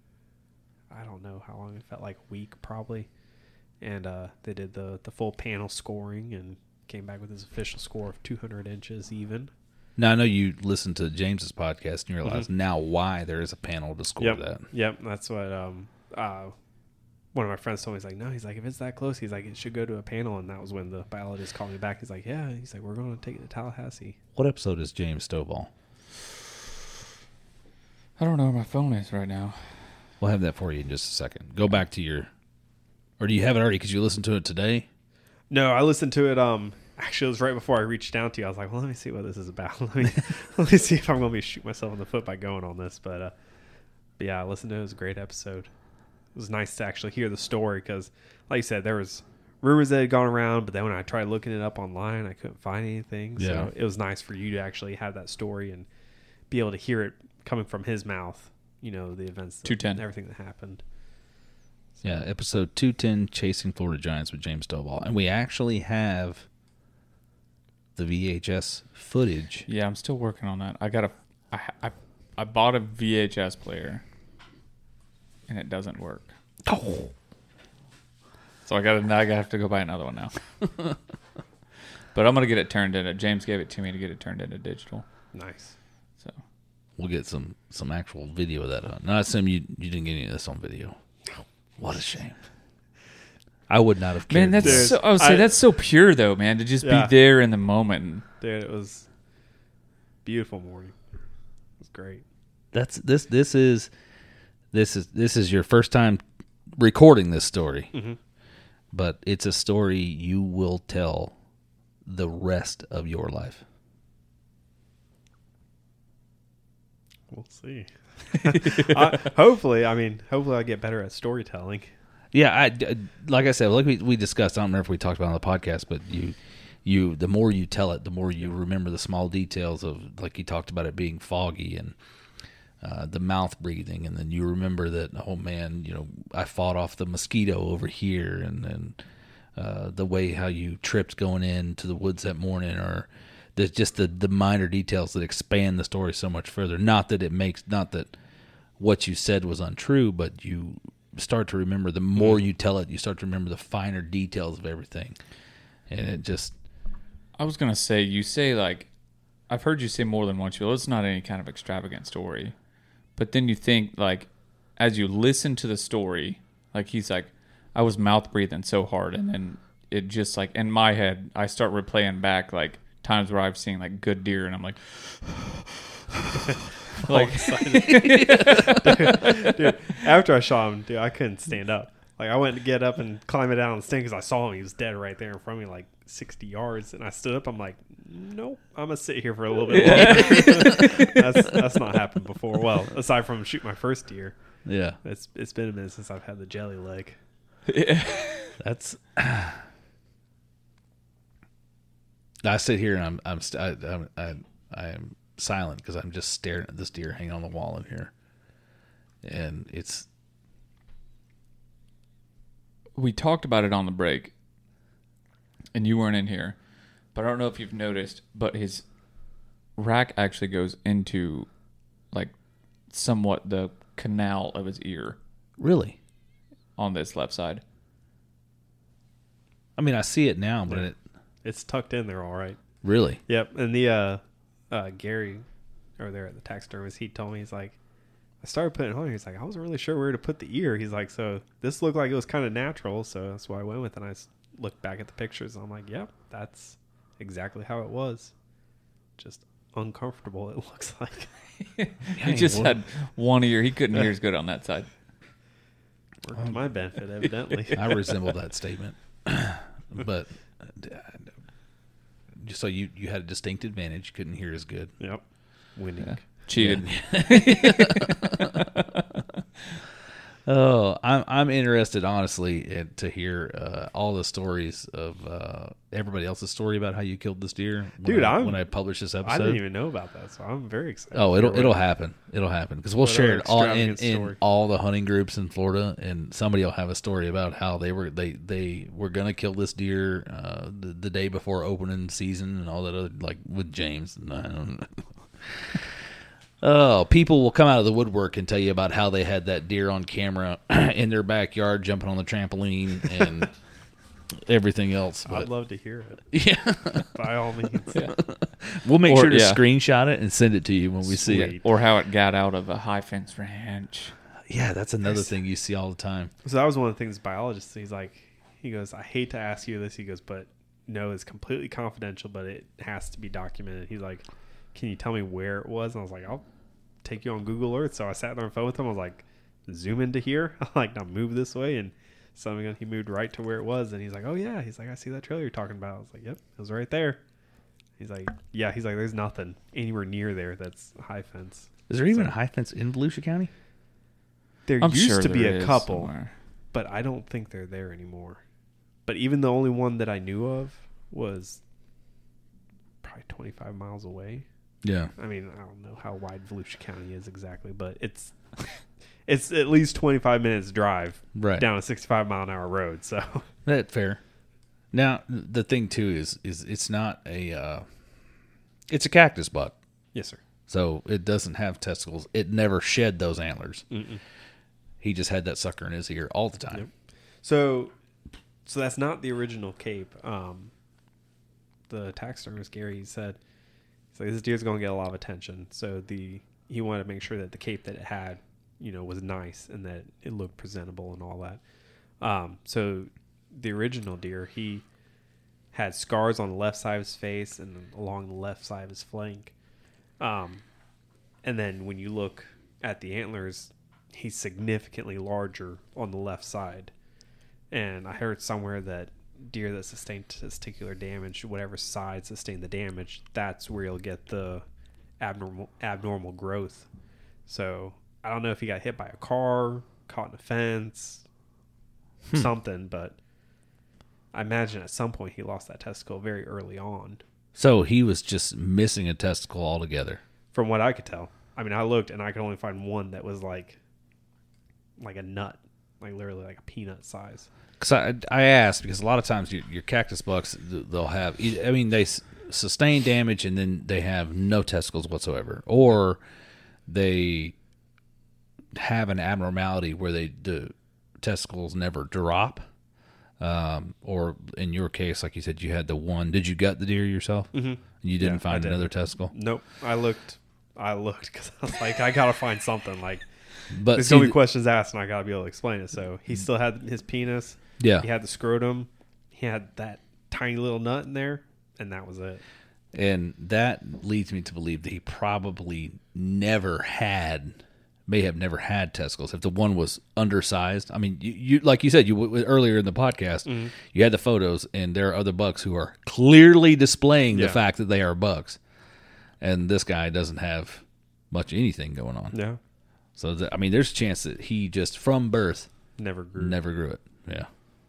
I don't know how long. It felt like a week probably. And uh, they did the, the full panel scoring and came back with his official score of two hundred inches even. Now, I know you listened to James's podcast and you realize mm-hmm. now why there is a panel to score yep. that. Yep, that's what um, uh, one of my friends told me. He's like, no, he's like, if it's that close, he's like, it should go to a panel. And that was when the biologist called me back. He's like, yeah, he's like, we're going to take it to Tallahassee. What episode is James Stovall? I don't know where my phone is right now. We'll have that for you in just a second. Go back to your, or do you have it already because you listened to it today? No, I listened to it. Um, actually, it was right before I reached down to you. I was like, well, let me see what this is about. let me let me see if I'm going to be shoot myself in the foot by going on this. But, uh, but yeah, I listened to it. It was a great episode. It was nice to actually hear the story because, like you said, there was rumors that had gone around, but then when I tried looking it up online, I couldn't find anything. Yeah. So it was nice for you to actually have that story and be able to hear it coming from his mouth, you know, the events, two ten and everything that happened. So. Yeah, episode two ten, Chasing Florida Giants with James Stovall. And we actually have the V H S footage. Yeah, I'm still working on that. I got a, I, I, I bought a V H S player, and it doesn't work. Oh. So I got to, I have to go buy another one now. But I'm gonna get it turned into. James gave it to me to get it turned into digital. Nice. So we'll get some some actual video of that on. Now, I assume you you didn't get any of this on video. What a shame. I would not have cared. Man, that's Dude, so, I would say I, that's so pure though, man, to just yeah. be there in the moment. Dude, it was beautiful morning. It was great. That's this this is this is this is your first time recording this story. Mm-hmm. But it's a story you will tell the rest of your life. We'll see. I, hopefully, I mean, hopefully I get better at storytelling. Yeah, I, like I said, like we, we discussed, I don't remember if we talked about it on the podcast, but you, you, the more you tell it, the more you remember the small details of, like you talked about it being foggy and uh, the mouth breathing, and then you remember that, oh man, you know, I fought off the mosquito over here, and then uh, the way how you tripped going into the woods that morning, or the, just the, the minor details that expand the story so much further. Not that it makes, not that what you said was untrue, but you start to remember, the more you tell it, you start to remember the finer details of everything. And it just... I was going to say, you say like, I've heard you say more than once, well, it's not any kind of extravagant story. But then you think, like, as you listen to the story, like he's like, I was mouth breathing so hard. And then it just like, in my head, I start replaying back like times where I've seen like good deer. And I'm like... like dude, dude, after I shot him, dude, I couldn't stand up. Like I went to get up and climb it down the stand because I saw him. He was dead right there in front of me, like sixty yards. And I stood up. I'm like, nope, I'm gonna sit here for a little bit longer. that's that's not happened before. Well, aside from shoot my first deer. Yeah, it's it's been a minute since I've had the jelly leg. Yeah. That's. I sit here and I'm I'm st- I, I'm I, I'm silent because I'm just staring at this deer hanging on the wall in here, and it's. We talked about it on the break, and you weren't in here, but I don't know if you've noticed, but his rack actually goes into, like, somewhat the canal of his ear. Really? On this left side. I mean, I see it now, but yeah. it. It's tucked in there all right. Really? Yep. And the uh, uh, Gary over there at the taxidermist, he told me, he's like, I started putting it on. He's like, I wasn't really sure where to put the ear. He's like, so this looked like it was kind of natural, so that's why I went with it. And I looked back at the pictures, and I'm like, yep, that's exactly how it was. Just uncomfortable, it looks like. He just had one ear. He couldn't hear as good on that side. Worked to my benefit, evidently. I resemble that statement. But just so you, you had a distinct advantage. You couldn't hear as good. Yep. Winning. Yeah. Cheated. Yeah. Oh, I'm I'm interested, honestly, in, to hear uh, all the stories of uh, everybody else's story about how you killed this deer. When Dude, I, I'm, when I publish this episode, I didn't even know about that, so I'm very excited. Oh, it'll it'll happen. It'll happen because we'll What share other it all in, extravagant in story? all the hunting groups in Florida, and somebody will have a story about how they were they they were gonna kill this deer uh, the the day before opening season and all that other, like with James. And I don't know. Oh, people will come out of the woodwork and tell you about how they had that deer on camera in their backyard jumping on the trampoline and everything else. But, I'd love to hear it. Yeah. By all means. Yeah. We'll make Or- sure to yeah. screenshot it and send it to you when we see it. Sweet. Or how it got out of a high fence ranch. Yeah, that's another thing you see all the time. So that was one of the things biologists, he's like, he goes, I hate to ask you this. He goes, but no, it's completely confidential, but it has to be documented. He's like, can you tell me where it was? And I was like, I'll take you on Google Earth. So I sat there on the phone with him. I was like, zoom into here. I'm like, now move this way. And something, he moved right to where it was. And he's like, oh yeah. He's like, I see that trailer you're talking about. I was like, yep, it was right there. He's like, yeah. He's like, there's nothing anywhere near there that's high fence. Is there even So- a high fence in Volusia County? There I'm used sure to be there a is couple, somewhere. but I don't think they're there anymore. but even the only one that I knew of was probably twenty-five miles away. Yeah. I mean, I don't know how wide Volusia County is exactly, but it's it's at least twenty-five minutes drive right. down a sixty-five mile an hour road. So that's fair. Now, the thing too is is it's not a uh, it's a cactus buck. Yes, sir. So it doesn't have testicles. It never shed those antlers. Mm-mm. He just had that sucker in his ear all the time. Yep. So, so that's not the original cape. Um, the taxidermist Gary said, he's like, this deer's going to get a lot of attention. So the he wanted to make sure that the cape that it had, you know, was nice and that it looked presentable and all that. Um, so the original deer, he had scars on the left side of his face and along the left side of his flank. Um, and then when you look at the antlers, he's significantly larger on the left side. And I heard somewhere that deer that sustained testicular damage, whatever side sustained the damage, that's where you'll get the abnormal abnormal growth. So I don't know if he got hit by a car, caught in a fence, hmm. something, but I imagine at some point he lost that testicle very early on. So he was just missing a testicle altogether. From what I could tell. I mean, I looked and I could only find one that was like like a nut, like literally like a peanut size. Because I, I asked, because a lot of times your, your cactus bucks, they'll have, I mean, they sustain damage and then they have no testicles whatsoever. Or they have an abnormality where they the testicles never drop. Um, or in your case, like you said, you had the one. Did you gut the deer yourself? Mm-hmm. You didn't yeah, find did. another testicle? Nope. I looked. I looked because I was like, I gotta find something. Like, but there's see, gonna be questions asked, and I gotta be able to explain it. So he still had his penis. Yeah. He had the scrotum. He had that tiny little nut in there, and that was it. And that leads me to believe that he probably never had. May have never had testicles if the one was undersized. I mean, you, you like you said you earlier in the podcast, mm-hmm. you had the photos, and there are other bucks who are clearly displaying yeah. the fact that they are bucks, and this guy doesn't have much anything going on. Yeah. So the, I mean, there's a chance that he just from birth never grew, never grew it. Yeah.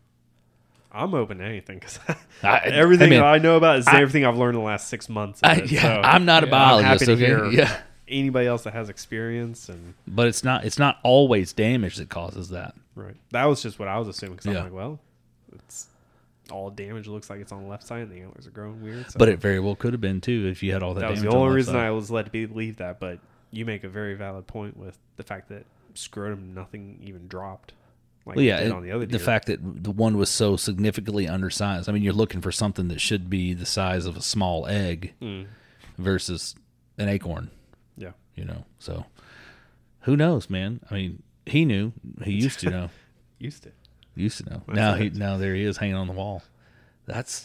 I'm open to anything because everything I, mean, I know about is I, everything I've learned in the last six months. I, it, yeah, so, I'm not yeah, a biologist. I'm happy to okay. hear Yeah. Anybody else that has experience and but it's not it's not always damage that causes that. Right. That was just what I was assuming because yeah. I'm like, well, it's all damage looks like it's on the left side and the antlers are growing weird. So. But it very well could have been too if you had all that. That was damage the only on the reason side. I was led to believe that. But you make a very valid point with the fact that scrotum nothing even dropped. Like well, yeah, it did it, on the other the deer. fact that the one was so significantly undersized. I mean, you're looking for something that should be the size of a small egg mm. versus an acorn. Yeah, you know. So who knows, man? I mean, he knew. He used to know. used to. Used to know. That's now it. he now there he is hanging on the wall. That's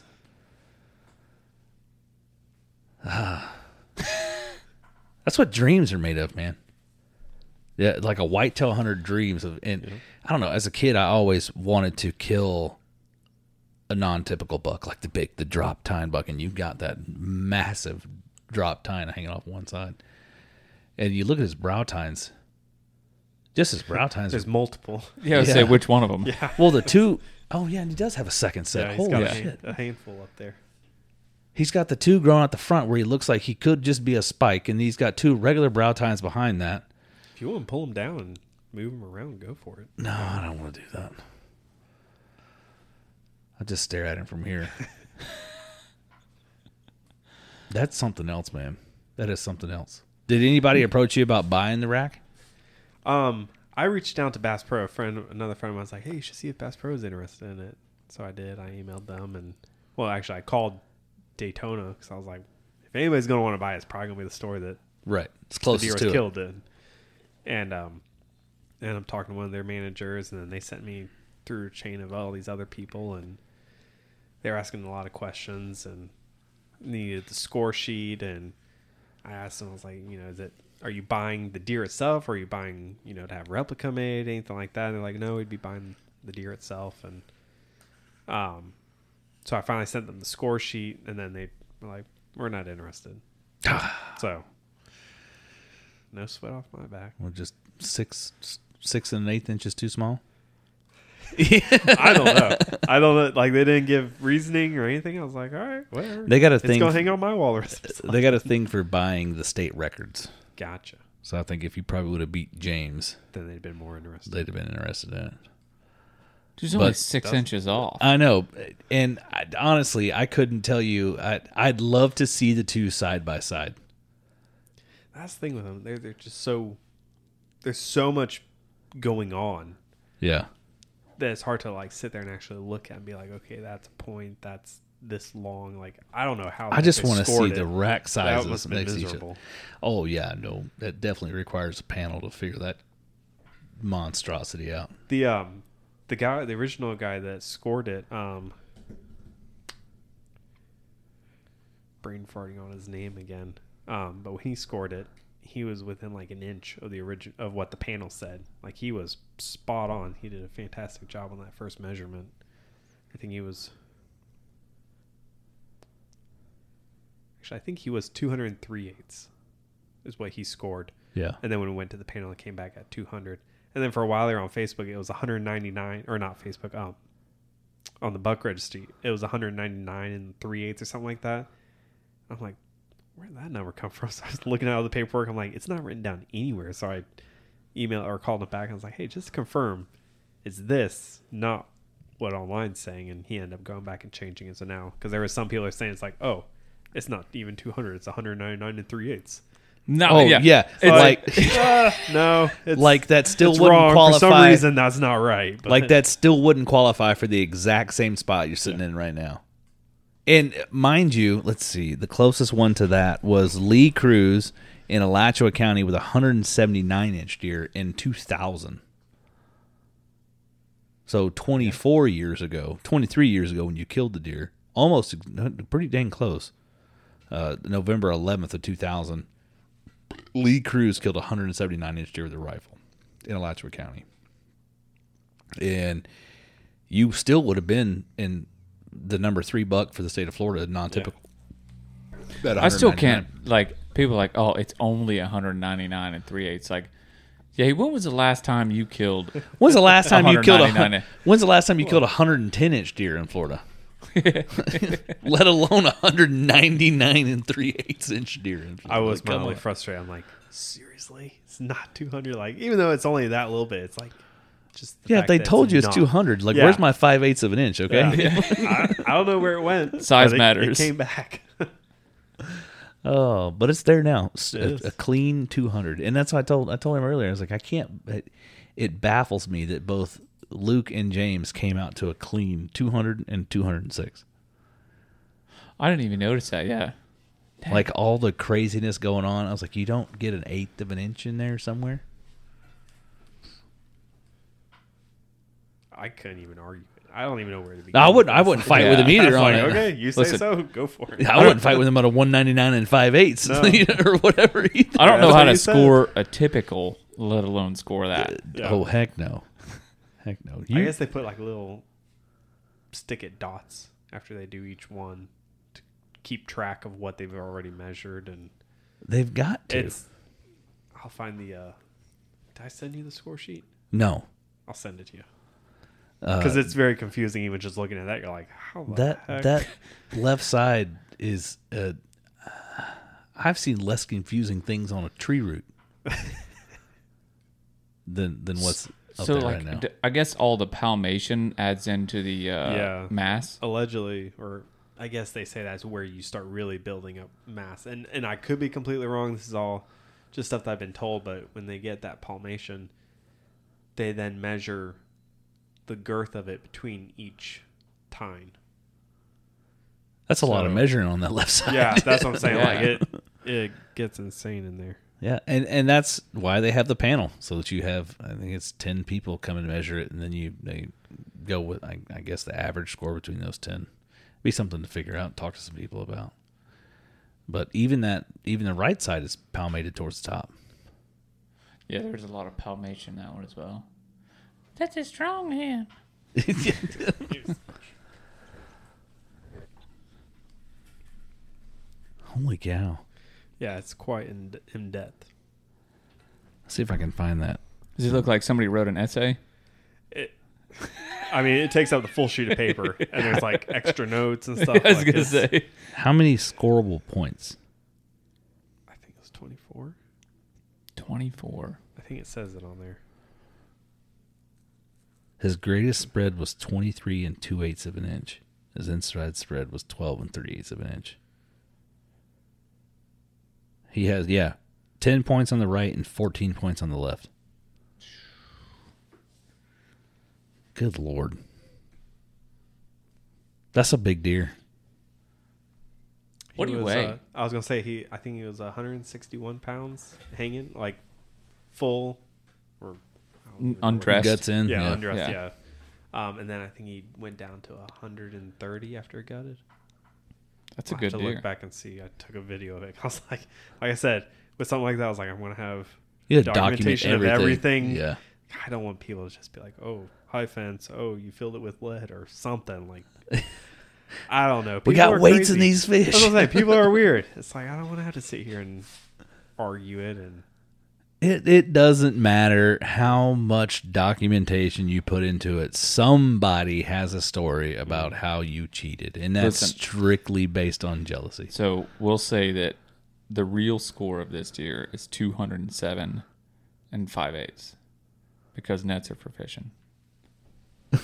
ah. That's what dreams are made of, man. Yeah, like a whitetail hunter dreams of, and yeah. I don't know. As a kid, I always wanted to kill a non-typical buck, like the big, the drop tine buck, and you've got that massive drop tine hanging off one side. And you look at his brow tines, just his brow tines. There's are, multiple. Yeah, I would yeah. say which one of them. Yeah. Well, the two, oh yeah, and he does have a second set. Yeah, Holy got a, shit. hand, a handful up there. He's got the two growing at the front where he looks like he could just be a spike, and he's got two regular brow tines behind that. If you want to pull them down and move them around, go for it. No, I don't want to do that. I'll just stare at him from here. That's something else, man. That is something else. Did anybody approach you about buying the rack? Um, I reached out to Bass Pro. A friend, another friend of mine was like, "Hey, you should see if Bass Pro is interested in it." So I did. I emailed them, and well, actually, I called Daytona because I was like, "If anybody's going to want to buy it, it's probably going to be the store that right, it's closest the deer to was it. killed in." And um, and I'm talking to one of their managers, and then they sent me through a chain of all these other people, and they were asking a lot of questions and needed the score sheet, and I asked them, I was like, you know, is it, are you buying the deer itself, or are you buying, you know, to have replica made, anything like that? And they're like, no, we'd be buying the deer itself. And um, so I finally sent them the score sheet, and then they were like, we're not interested. So no sweat off my back. Well, just six, six and an eighth inches too small. I don't know. I don't know. Like they didn't give reasoning or anything. I was like, all right, whatever. They got a it's thing. It's gonna hang on my wall. The rest of they got a thing for buying the state records. Gotcha. So I think if you probably would have beat James, then they'd been more interested. They'd have been interested in it. He's only six inches off. I know, and I, honestly, I couldn't tell you. I, I'd love to see the two side by side. That's the thing with them. They're they're just so. There's so much going on. Yeah. That it's hard to like sit there and actually look at and be like, okay, that's a point. That's this long. Like I don't know how. I just want to see it. the rack sizes. That must have been miserable. Oh yeah, no, that definitely requires a panel to figure that monstrosity out. The um, the guy, the original guy that scored it, um, brain farting on his name again. Um, but when he scored it, he was within like an inch of the origin of what the panel said. Like he was spot on. He did a fantastic job on that first measurement. I think he was. Actually, I think he was two hundred three eighths is what he scored. Yeah. And then when we went to the panel, it came back at two hundred. And then for a while there on Facebook, it was one hundred ninety-nine, or not Facebook, um, on the buck registry, it was one hundred ninety-nine and three eighths or something like that. I'm like, where did that number come from? So I was looking at all the paperwork. I'm like, it's not written down anywhere. So I emailed or called him back. And I was like, hey, just to confirm, it's this, not what online's saying. And he ended up going back and changing it. So now, because there were some people that are saying it's like, oh, it's not even two hundred. It's one hundred ninety-nine and three eighths. No, oh, yeah. yeah. It's like, like uh, no. It's, like that still it's wouldn't wrong. qualify. For some reason, that's not right. But. Like that still wouldn't qualify for the exact same spot you're sitting yeah. in right now. And mind you, let's see, the closest one to that was Lee Cruz in Alachua County with a one hundred seventy-nine inch deer in two thousand. So twenty-four yeah. years ago, twenty-three years ago when you killed the deer, almost pretty dang close. Uh, November eleventh of two thousand, Lee Cruz killed a one hundred seventy-nine inch deer with a rifle in Alachua County. And you still would have been in the number three buck for the state of Florida, non-typical. Yeah. I still can't, like, people are like, oh, it's only one hundred ninety-nine and three eighths. Like, yeah, when was the last time you killed? When's the last time you killed a? When's the last time you killed a one hundred ten inch deer in Florida? Let alone one hundred ninety-nine and three eighths inch deer in Florida. I was like, mildly frustrated. I'm like, seriously, it's not two hundred. Like, even though it's only that little bit, it's like. Just yeah, if they told you it's not, two hundred, like, yeah. where's my five eighths of an inch, okay? Yeah. I, I don't know where it went. Size it, matters. It came back. Oh, but it's there now. It a, a clean two hundred. And that's what I told I told him earlier. I was like, I can't, it, it baffles me that both Luke and James came out to a clean two hundred and two hundred six. I didn't even notice that, yeah. Dang. Like all the craziness going on. I was like, you don't get an eighth of an inch in there somewhere? I couldn't even argue. I don't even know where to begin. I wouldn't. I wouldn't fight yeah. with him either on like, it. Okay, you say Listen, so. Go for it. I wouldn't fight with him on a one ninety nine and five eighths no. or whatever. Either. I don't know how to score said. a typical, let alone score that. Yeah. Oh heck no, heck no. You, I guess they put like little stick it dots after they do each one to keep track of what they've already measured, and they've got to. It's, I'll find the. Uh, did I send you the score sheet? No. I'll send it to you. Because uh, it's very confusing, even just looking at that. You're like, how the that heck? that left side is. Uh, I've seen less confusing things on a tree root than than what's up so there like, right now. D- I guess all the palmation adds into the uh, yeah. mass. Allegedly, or I guess they say that's where you start really building up mass. And and I could be completely wrong. This is all just stuff that I've been told. But when they get that palmation, they then measure the girth of it between each tine. That's a so, lot of measuring on that left side. Yeah, that's what I'm saying. yeah. Like it, it gets insane in there. Yeah, and, and that's why they have the panel, so that you have, I think it's ten people come and measure it, and then you they go with, I, I guess, the average score between those ten. Be something to figure out and talk to some people about. But even that, even the right side is palmated towards the top. Yeah, there's a lot of palmation in that one as well. That's a strong hand. Holy cow. Yeah, it's quite in, in depth. Let's see if I can find that. Does it look like somebody wrote an essay? It, I mean, it takes up the full sheet of paper, and there's like extra notes and stuff. I was like gonna it's- say. How many scoreable points? I think it was twenty-four. twenty-four. I think it says it on there. His greatest spread was twenty-three and two eighths of an inch. His inside spread was twelve and three eighths of an inch. He has, yeah, ten points on the right and fourteen points on the left. Good Lord. That's a big deer. What He do you was, weigh? Uh, I was gonna say he. I think he was one hundred sixty-one pounds hanging, like full or I don't even know what- Undressed. Guts in. Yeah, Yeah. undressed. Yeah. Yeah. Um, and then I think he went down to one hundred thirty after it gutted. That's a I'll good have to deer. look back and see. I took a video of it. I was like, like I said, with something like that, I was like, I'm gonna have You gotta document documentation of everything. everything. Yeah. I don't want people to just be like, oh, high fence. Oh, you filled it with lead or something. Like, I don't know. We People got are weights in crazy. these I was fish. gonna say, people are weird. It's like, I don't want to have to sit here and argue it. And It it doesn't matter how much documentation you put into it. Somebody has a story about how you cheated, and that's Listen. strictly based on jealousy. So we'll say that the real score of this deer is two hundred seven and five eighths because nets are for fishing. I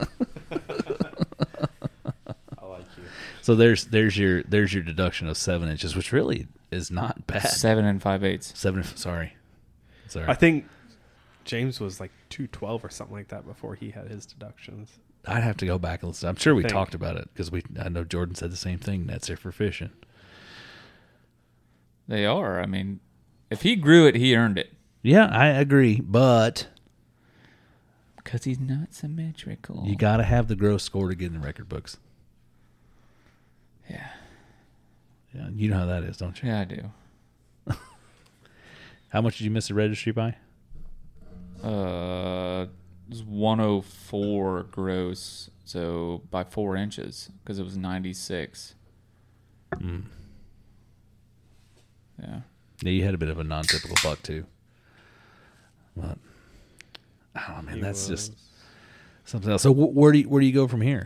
like you. So there's there's your there's your deduction of seven inches, which really is not bad. Seven and five eighths. Seven. Sorry, sorry. I think James was like two twelve or something like that before he had his deductions. I'd have to go back and listen. I'm sure we Think. talked about it because we. I know Jordan said the same thing. Nets are for fishing. They are. I mean, if he grew it, he earned it. Yeah, I agree, but Because he's not symmetrical. you got to have the gross score to get in the record books. Yeah. Yeah, you know how that is, don't you? Yeah, I do. How much did you miss the registry by? Uh, it was one oh four gross, so by four inches, because it was ninety-six. Mm. Yeah. Yeah, you had a bit of a non-typical buck too. But I don't know, man. He That's was- just something else. So wh- where do you, where do you go from here?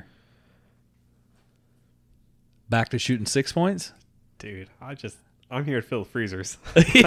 Back to shooting six points? Dude, I just, I'm here to fill the freezers.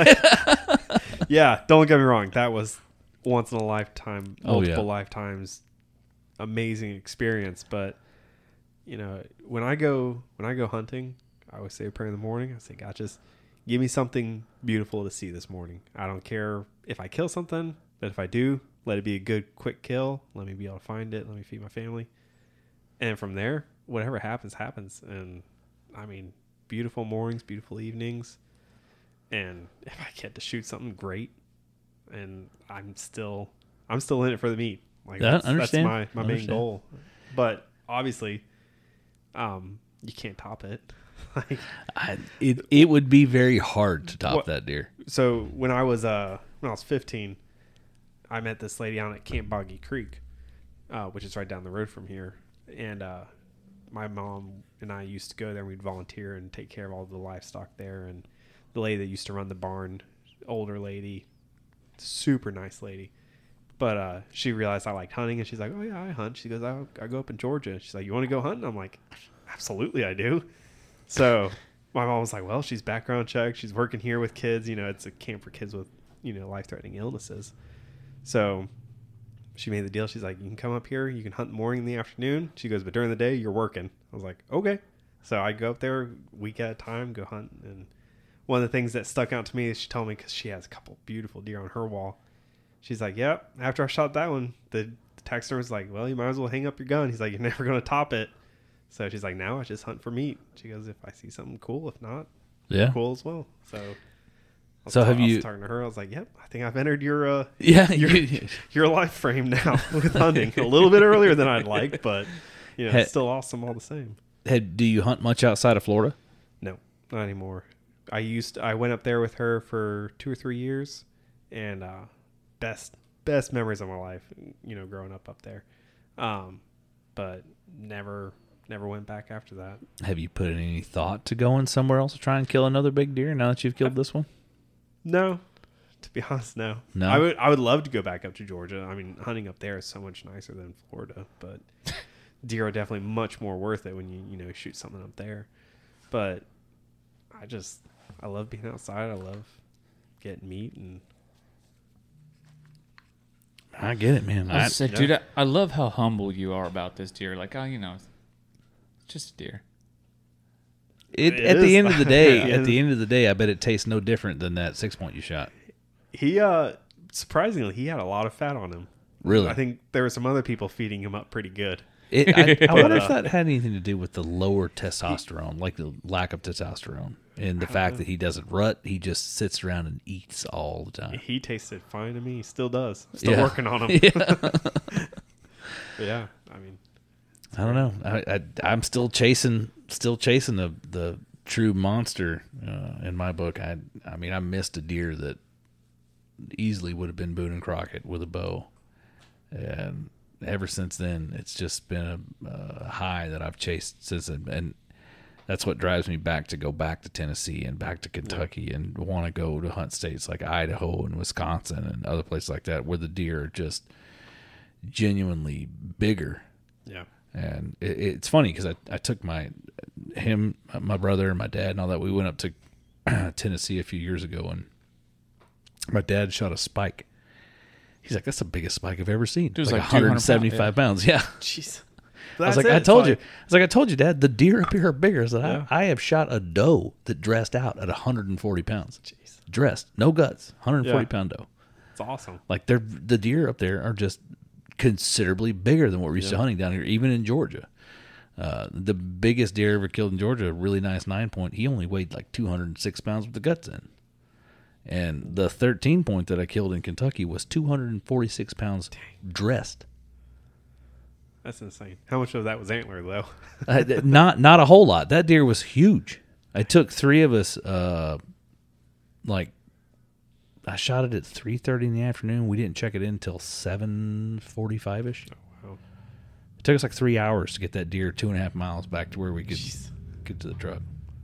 Yeah, don't get me wrong. That was once in a lifetime, Oh, multiple yeah. lifetimes, amazing experience. But, you know, when I go, when I go hunting, I always say a prayer in the morning. I say, God, just give me something beautiful to see this morning. I don't care if I kill something, but if I do, let it be a good, quick kill. Let me be able to find it. Let me feed my family. And from there, whatever happens, happens. And I mean, beautiful mornings, beautiful evenings. And if I get to shoot something great, and I'm still, I'm still in it for the meat. Like Yeah, that's, understand. that's my, my main Understand. goal. But obviously, um, you can't top it. Like, I, it it would be very hard to top What- that deer. so when I was uh when I was fifteen, I met this lady out at Camp Boggy Creek, uh, which is right down the road from here, and uh, my mom and I used to go there. and We'd volunteer and take care of all the livestock there. And the lady that used to run the barn, older lady, super nice lady, but uh, she realized I liked hunting, and she's like, "Oh yeah, I hunt." She goes, "I, I go up in Georgia." She's like, "You want to go hunting?" I'm like, "Absolutely, I do." So my mom was like, well, she's background checked. She's working here with kids. You know, it's a camp for kids with, you know, life-threatening illnesses. So she made the deal. She's like, you can come up here. You can hunt in the morning and the afternoon. She goes, but during the day, you're working. I was like, okay. So I go up there a week at a time, go hunt. And one of the things that stuck out to me is she told me, because she has a couple beautiful deer on her wall. She's like, yep, after I shot that one, the, the taxidermist was like, well, you might as well hang up your gun. He's like, you're never going to top it. So she's like, now I just hunt for meat. She goes, if I see something cool, if not, Yeah. cool as well. So, I was So ta- have I was you- talking to her? I was like, yep, I think I've entered your uh, Yeah. your you- your life frame now with hunting. A little bit earlier than I'd like, but you know, Hey- it's still awesome all the same. Had, do you hunt much outside of Florida? No, not anymore. I used I went up there with her for two or three years, and uh, best best memories of my life. You know, growing up up there, um, but never. Never went back after that. Have you put in any thought to going somewhere else to try and kill another big deer now that you've killed this one? No, To be honest, no. No? I would I would love to go back up to Georgia. I mean, hunting up there is so much nicer than Florida, but deer are definitely much more worth it when you, you know, shoot something up there. But I just, I love being outside. I love getting meat. And I get it, man. I I, said, yeah. dude, I, I love how humble you are about this deer. Like, oh, you know, it's just a deer. it, It at is. the end of the day, Yeah. at the end of the day, I bet it tastes no different than that six point you shot. he, uh, surprisingly, he had a lot of fat on him. Really? I think there were some other people feeding him up pretty good. It, I, I wonder But, if uh, that had anything to do with the lower testosterone, like the lack of testosterone, and the fact that he doesn't rut. He just sits around and eats all the time. He tasted fine to me. He still does. Still Yeah. working on him. Yeah. Yeah. I mean, I don't know. I, I I'm still chasing, still chasing the the true monster uh, in my book. I I mean, I missed a deer that easily would have been Boone and Crockett with a bow, and ever since then, it's just been a, a high that I've chased since then. And that's what drives me back to go back to Tennessee and back to Kentucky and want to go to hunt states like Idaho and Wisconsin and other places like that where the deer are just genuinely bigger. yeah. And it, it's funny because I, I took my him, my brother, and my dad and all that. We went up to Tennessee a few years ago, and my dad shot a spike. He's like, "That's the biggest spike I've ever seen." It was like, like one hundred seventy-five pounds. Yeah. Jeez. I was That's like, it. I told It's you. like- I was like, I told you, Dad. The deer up here are bigger. I said, Yeah. I, I have shot a doe that dressed out at one hundred forty pounds. Jeez. Dressed, no guts, one hundred forty Yeah. pound doe. It's awesome. Like they're the deer up there are just considerably bigger than what we're used to Yeah. hunting down here, even in Georgia. Uh, the biggest deer ever killed in Georgia, a really nice nine point, he only weighed like two hundred six pounds with the guts in. And the thirteen point that I killed in Kentucky was two hundred forty-six pounds dressed. That's insane. How much of that was antler, though? uh, th- not not a whole lot. That deer was huge. I took three of us, uh, like, I shot it at three thirty in the afternoon. We didn't check it in until seven forty-five-ish. Wow. It took us like three hours to get that deer two and a half miles back to where we could Jeez. get to the truck.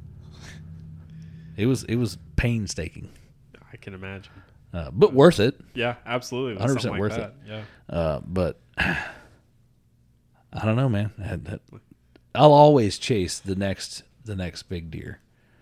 It was it was painstaking, I can imagine. uh, but worth it. Yeah, absolutely. With one hundred percent something like worth that. Yeah. Uh, but I don't know, man. I, that, I'll always chase the next the next big deer.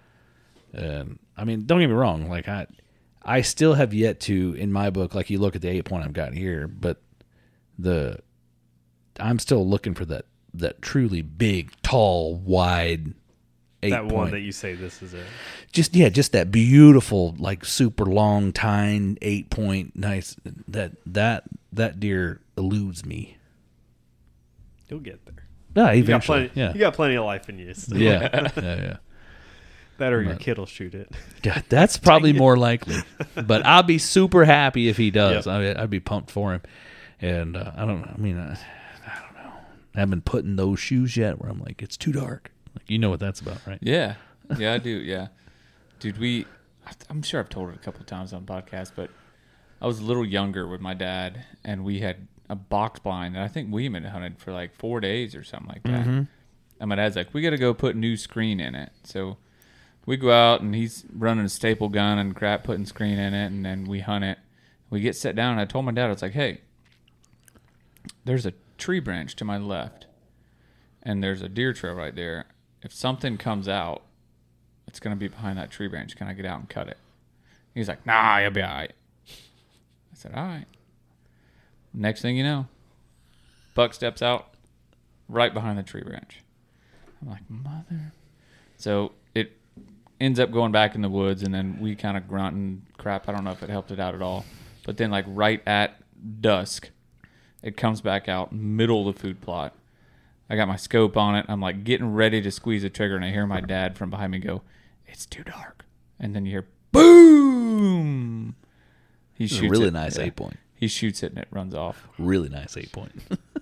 And I mean, don't get me wrong. Like I, I still have yet to, in my book, like you look at the eight point I've got here, but the I'm still looking for that that truly big, tall, wide eight That point. one that you say this is it. Just yeah, just that beautiful, like super long tine eight point, nice. That that that deer eludes me. You'll get there. Yeah, You got eventually. plenty. Yeah, You got plenty of life in you. Still. yeah, yeah, yeah. That or your But- kid will shoot it. God, that's probably more likely. But I'll be super happy if he does. Yep. I, I'd be pumped for him. And uh, I don't. I mean, I, I don't know. I haven't been put in those shoes yet, where I'm like, it's too dark. Like you know what that's about, right? Yeah, yeah, I do. Yeah, dude, we. I'm sure I've told it a couple of times on podcasts, but I was a little younger with my dad, and we had a box blind, and I think we had hunted for like four days or something like that. Mm-hmm. And my dad's like, "We got to go put new screen in it." So we go out, and he's running a staple gun and crap, putting screen in it, and then we hunt it. We get set down, and I told my dad, I was like, "Hey, there's a tree branch to my left, and there's a deer trail right there. If something comes out, it's going to be behind that tree branch. Can I get out and cut it?" He's like, "Nah, you'll be all right." I said, "All right." Next thing you know, buck steps out right behind the tree branch. I'm like, mother. So it ends up going back in the woods, and then we kind of grunt and crap. I don't know if it helped it out at all. But then, like, right at dusk, it comes back out, middle of the food plot. I got my scope on it. I'm, like, getting ready to squeeze the trigger, and I hear my dad from behind me go, "It's too dark." And then you hear, boom! He This is shoots a really it. nice Yeah. eight point. He shoots it, and it runs off. Really nice eight point.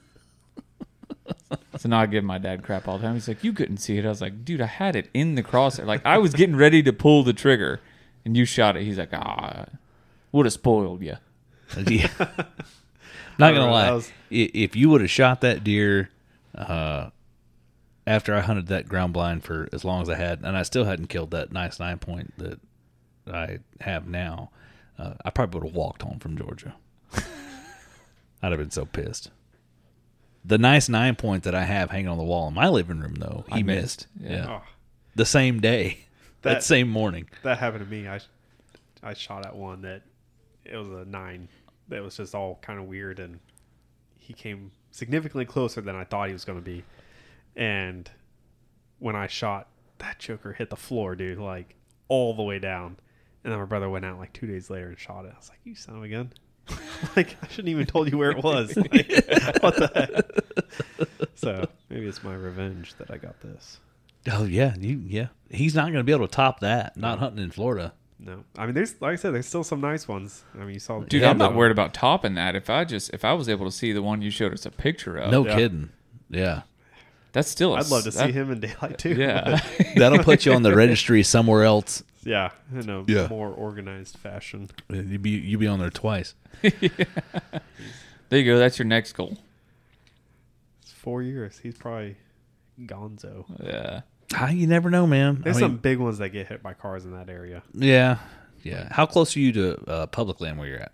So now I give my dad crap all the time. He's like, "You couldn't see it." I was like, "Dude, I had it in the crosshair. Like, I was getting ready to pull the trigger, and you shot it." He's like, "Ah, would have spoiled you." Yeah. Not gonna That lie, was- I- if you would have shot that deer uh, after I hunted that ground blind for as long as I had, and I still hadn't killed that nice nine point that I have now, Uh, I probably would have walked home from Georgia. I'd have been so pissed. The nice nine point that I have hanging on the wall in my living room, though, he I missed. missed. Yeah. Yeah. Oh, The same day. That, That- same morning. that happened to me. I I shot at one that it was a nine. That was just all kind of weird, and he came significantly closer than I thought he was going to be. And when I shot, that joker hit the floor, dude, like all the way down. And then my brother went out like two days later and shot it. I was like, "You son of a gun!" Like I shouldn't even told you where it was. Like, what the heck? So maybe it's my revenge that I got this. Oh, yeah. You, yeah. He's not going to be able to top that, not hunting in Florida. No, I mean, there's like I said, there's still some nice ones. I mean, you saw, Dude, Yeah, I'm not but- worried about topping that. If I just if I was able to see the one you showed us a picture of, No yeah. kidding. Yeah. that's still. A, I'd love to that, see him in daylight too. Yeah, That'll put you on the registry somewhere else. Yeah, in a Yeah. more organized fashion. You be you be on there twice. there you go. That's your next goal. It's four years. He's probably gonzo. Yeah. Ah, you never know, man. There's I mean, some big ones that get hit by cars in that area. yeah, yeah. How close are you to uh, public land where you're at?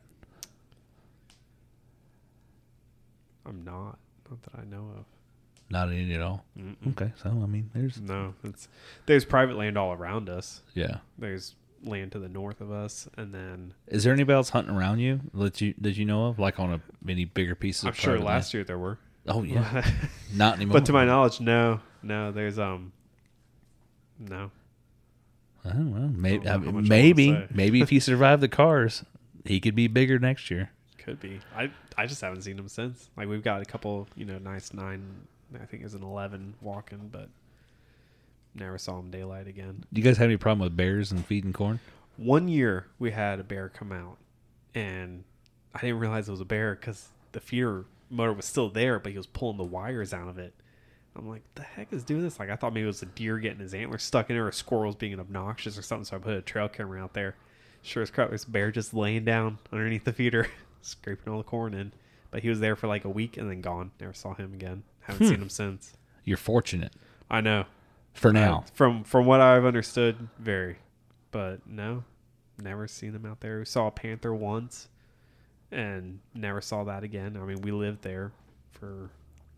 I'm not, not that I know of. Not any at all. Mm-mm. Okay, so I mean, there's No, it's there's private land all around us. yeah. There's land to the north of us, and then Is there anybody else hunting around you that you that you know of, like on a any bigger pieces? I'm of sure private last year there were. land? Oh yeah, not anymore. But to my knowledge, no, no. There's um, no. I don't know. Maybe I don't know how much I maybe wanna say. maybe if he survived the cars, he could be bigger next year. Could be. I I just haven't seen him since. Like we've got a couple, you know, nice nine. I think it was an eleven walking, but never saw him daylight again. Do you guys have any problem with bears and feeding corn? One year we had a bear come out, and I didn't realize it was a bear because the feeder motor was still there, but he was pulling the wires out of it. I'm like, the heck is doing this? Like I thought maybe it was a deer getting his antlers stuck in it, or a squirrel was being obnoxious or something. So I put a trail camera out there. Sure as crap, this bear just laying down underneath the feeder, scraping all the corn in. But he was there for like a week and then gone. Never saw him again. Haven't Hmm. seen him since. You're fortunate I know. for now. Uh, from from what I've understood, very. But no, never seen him out there. We saw a panther once and never saw that again. I mean, we lived there for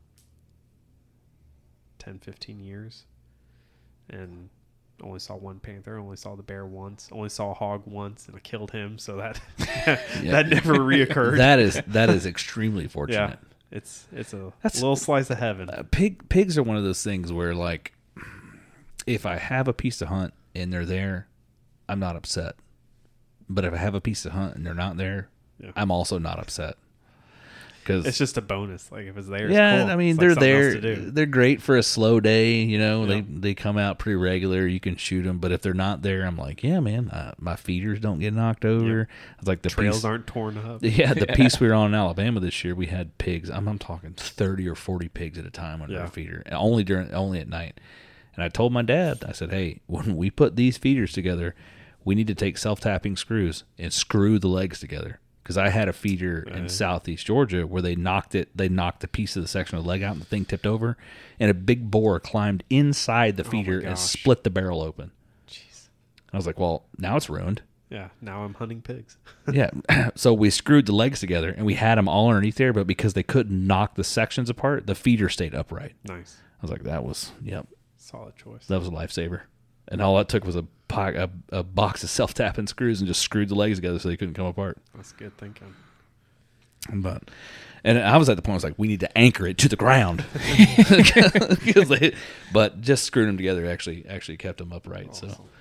ten, fifteen years and only saw one panther, only saw the bear once, only saw a hog once, and I killed him. So that that never reoccurred. That is that is extremely fortunate. yeah, it's it's a That's- little slice of heaven. Uh, pig pigs are one of those things where, like, if I have a piece to hunt and they're there, I'm not upset. But if I have a piece to hunt and they're not there, Yeah. I'm also not upset. Because It's just a bonus. Like if it's there, it's yeah, cool. I mean It's like they're something else there. to do. They're great for a slow day. You know, Yeah. they they come out pretty regular. You can shoot them, but if they're not there, I'm like, yeah, man, uh, my feeders don't get knocked over. It's like the Trails piece, aren't torn up. yeah, the piece we were on in Alabama this year, we had pigs. I'm, I'm talking thirty or forty pigs at a time under Yeah. a feeder, and only during only at night. And I told my dad, I said, hey, when we put these feeders together, we need to take self-tapping screws and screw the legs together. Because I had a feeder in Right. southeast Georgia where they knocked it, they knocked a piece of the section of the leg out and the thing tipped over, and a big boar climbed inside the Oh my feeder and gosh. split the barrel open. Jeez. I was like, well, now it's ruined. Yeah. Now I'm hunting pigs. Yeah. So we screwed the legs together and we had them all underneath there, but because they couldn't knock the sections apart, the feeder stayed upright. Nice. I was like, that was, yep, Solid choice. that was a lifesaver. And all that took was a, po- a, a box of self-tapping screws and just screwed the legs together so they couldn't come apart. That's good thinking. But, and I was at the point I was like, we need to anchor it to the ground. 'Cause they- but just screwing them together actually actually kept them upright. So Awesome.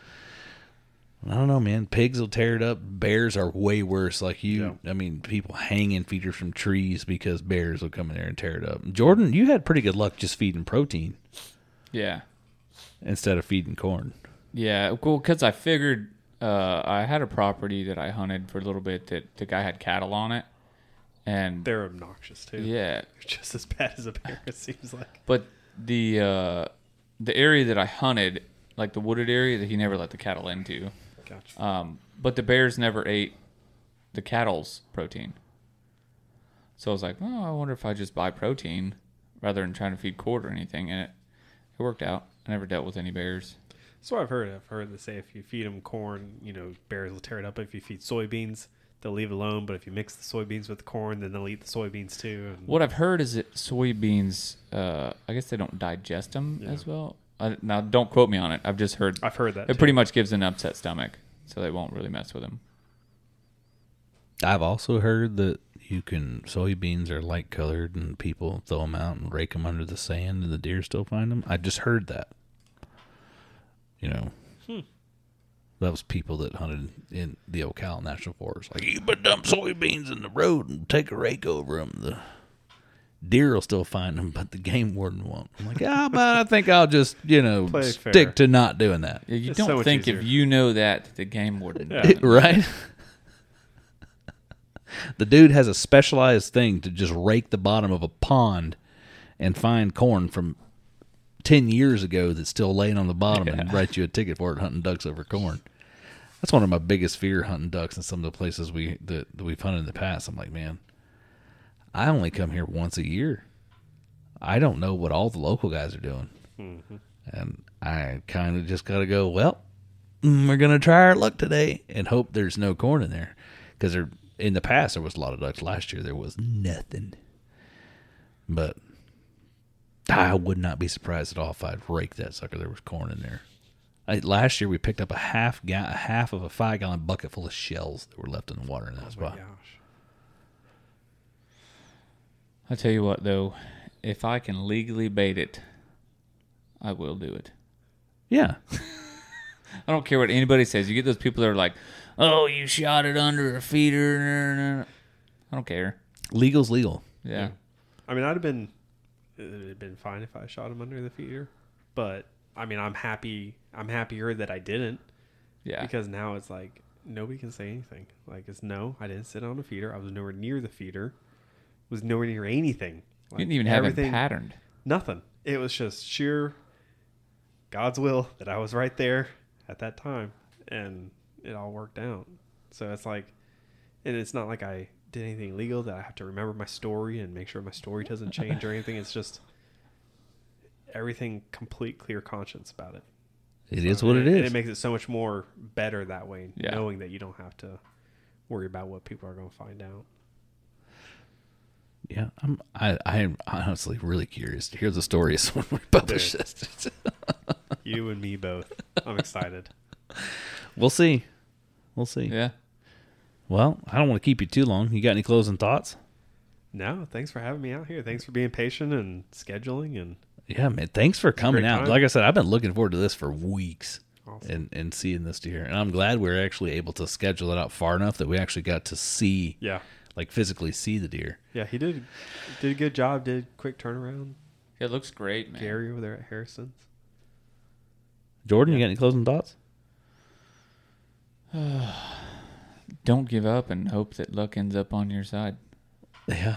I don't know, man. Pigs will tear it up. Bears are way worse. Like you, Yeah. I mean, people hanging feeders from trees because bears will come in there and tear it up. Jordan, you had pretty good luck just feeding protein Yeah. instead of feeding corn. Yeah. Well, because I figured uh, I had a property that I hunted for a little bit that the guy had cattle on it. And They're obnoxious too. yeah, They're just as bad as a bear, it seems like. but the uh, the area that I hunted, like the wooded area that he never let the cattle into, Gotcha. um, but the bears never ate the cattle's protein. So I was like, oh, I wonder if I just buy protein rather than trying to feed cord or anything, and it it worked out. I never dealt with any bears. That's what I've heard. I've heard they say if you feed them corn, you know, bears will tear it up. If you feed soybeans, they'll leave it alone. But if you mix the soybeans with the corn, then they'll eat the soybeans too. And what I've heard is that soybeans, uh, I guess they don't digest them yeah. as well. I, now, don't quote me on it. I've just heard. I've heard that. It too. pretty much gives an upset stomach, so they won't really mess with them. I've also heard that you can soybeans are light colored and people throw them out and rake them under the sand and the deer still find them. I just heard that. You know, hmm. that was people that hunted in the Ocala National Forest. Like, you put dump soybeans in the road and take a rake over them. The deer will still find them, but the game warden won't. I'm like, yeah, but I think I'll just, you know, Play stick fair. to not doing that. Yeah, you It's don't so think easier. if you know that, the game warden Yeah. doesn't. Right? The dude has a specialized thing to just rake the bottom of a pond and find corn from ten years ago that's still laying on the bottom yeah. and write you a ticket for it hunting ducks over corn. That's one of my biggest fear, hunting ducks in some of the places we that, that we've hunted in the past. I'm like, man, I only come here once a year. I don't know what all the local guys are doing. Mm-hmm. And I kind of just got to go, well, we're going to try our luck today and hope there's no corn in there. Because in the past, there was a lot of ducks. Last year, there was nothing. But I would not be surprised at all if I'd rake that sucker. There was corn in there. I, last year, we picked up a half ga- a half of a five-gallon bucket full of shells that were left in the water in that oh spot. My gosh. I'll tell you what, though. If I can legally bait it, I will do it. Yeah. I don't care what anybody says. You get those people that are like, oh, you shot it under a feeder. I don't care. Legal's legal. Yeah. yeah. I mean, I'd have been, it'd have been fine if I shot him under the feeder. But, I mean, I'm happy, I'm happier that I didn't. Yeah. Because now it's like, nobody can say anything. Like, it's no, I didn't sit on a feeder. I was nowhere near the feeder. Was nowhere near anything. Like, you didn't even have it patterned. Nothing. It was just sheer God's will that I was right there at that time. And it all worked out. So it's like, and it's not like I did anything illegal that I have to remember my story and make sure my story doesn't change or anything. It's just everything complete clear conscience about it. It so, is what and, it is. And it makes it so much more better that way, yeah. knowing that you don't have to worry about what people are going to find out. Yeah, I'm. I, I'm honestly really curious to hear the stories when we publish Dude. this. You and me both. I'm excited. We'll see. We'll see. Yeah. Well, I don't want to keep you too long. You got any closing thoughts? No, thanks for having me out here. Thanks for being patient and scheduling. And yeah, man, thanks for coming out. time. Like I said, I've been looking forward to this for weeks. Awesome. and and seeing this deer, and I'm glad we were actually able to schedule it out far enough that we actually got to see, yeah, like physically see the deer. Yeah, he did did a good job. Did quick turnaround. It looks great, man. Gary over there at Harrison's. Jordan, Yeah. you got any closing thoughts? Don't give up and hope that luck ends up on your side. Yeah.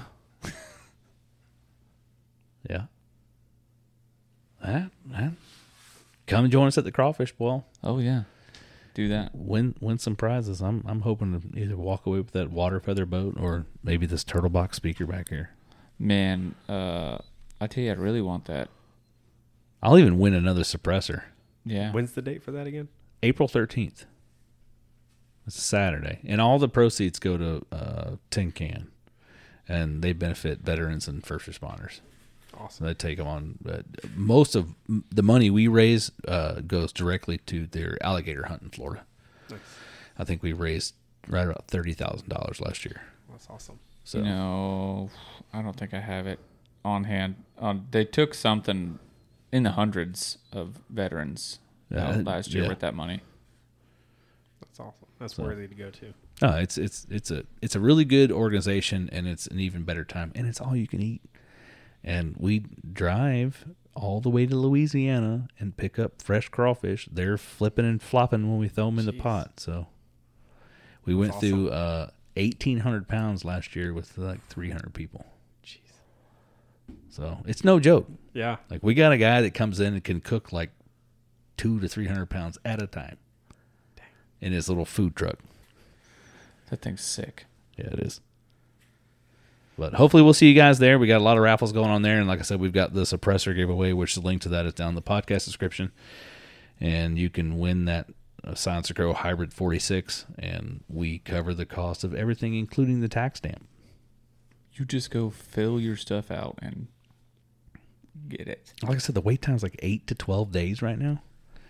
yeah. That, that. Come join us at the Crawfish Boil. Oh, yeah. Do that. Win win some prizes. I'm I'm hoping to either walk away with that water feather boat or maybe this turtle box speaker back here. Man, uh, I tell you, I really want that. I'll even win another suppressor. Yeah. When's the date for that again? April thirteenth. It's a Saturday. And all the proceeds go to uh, Tin Can. And they benefit veterans and first responders. Awesome. They take them on. Uh, most of the money we raise uh, goes directly to their alligator hunt in Florida. Nice. I think we raised right about thirty thousand dollars last year. That's awesome. So You know, I don't think I have it on hand. Um, they took something in the hundreds of veterans Yeah, out last year yeah. with that money. That's awesome. That's So- worthy to go to. no, it's it's it's a it's a really good organization, and it's an even better time, and it's all you can eat. And we drive all the way to Louisiana and pick up fresh crawfish. They're flipping and flopping when we throw them in the Jeez. pot. So we That's went awesome. through uh, eighteen hundred pounds last year with like three hundred people. Jeez. So it's no joke. Yeah. Like we got a guy that comes in and can cook like two to three hundred pounds at a time in his little food truck. That thing's sick. Yeah, it is. But hopefully we'll see you guys there. We got a lot of raffles going on there. And like I said, we've got the suppressor giveaway, which the link to that is down in the podcast description. and you can win that uh, Silencer Crow Hybrid forty-six, and we cover the cost of everything, including the tax stamp. You just go fill your stuff out and get it. Like I said, the wait time is like eight to twelve days right now.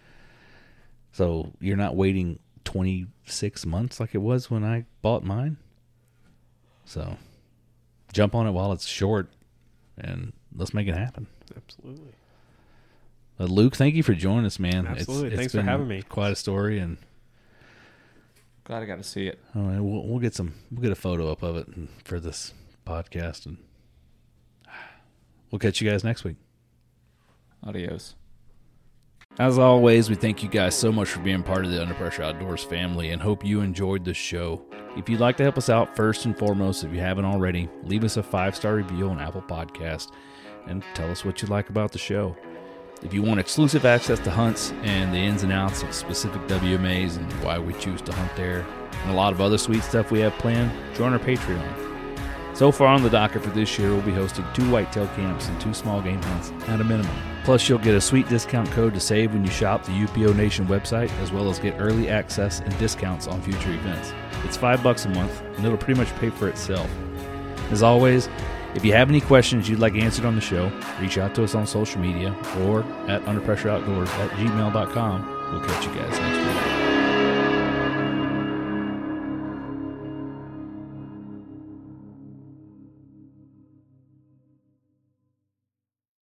So you're not waiting twenty-six months like it was when I bought mine. So jump on it while it's short, and let's make it happen. Absolutely. Uh, Luke, thank you for joining us, man. Absolutely. It's, it's Thanks been for having me. Quite a story, and Glad I got to see it. all right, we'll, we'll get some. We'll get a photo up of it for this podcast, and we'll catch you guys next week. Adios. As always, we thank you guys so much for being part of the Under Pressure Outdoors family, and hope you enjoyed the show. If you'd like to help us out, first and foremost, if you haven't already, leave us a five-star review on Apple Podcast and tell us what you like about the show. If you want exclusive access to hunts and the ins and outs of specific W M As and why we choose to hunt there, and a lot of other sweet stuff we have planned, join our Patreon. So far on the docket for this year, we'll be hosting two whitetail camps and two small game hunts at a minimum. Plus, you'll get a sweet discount code to save when you shop the U P O Nation website, as well as get early access and discounts on future events. It's five bucks a month, and it'll pretty much pay for itself. As always, if you have any questions you'd like answered on the show, reach out to us on social media or at under pressure outdoors at gmail dot com. We'll catch you guys next week.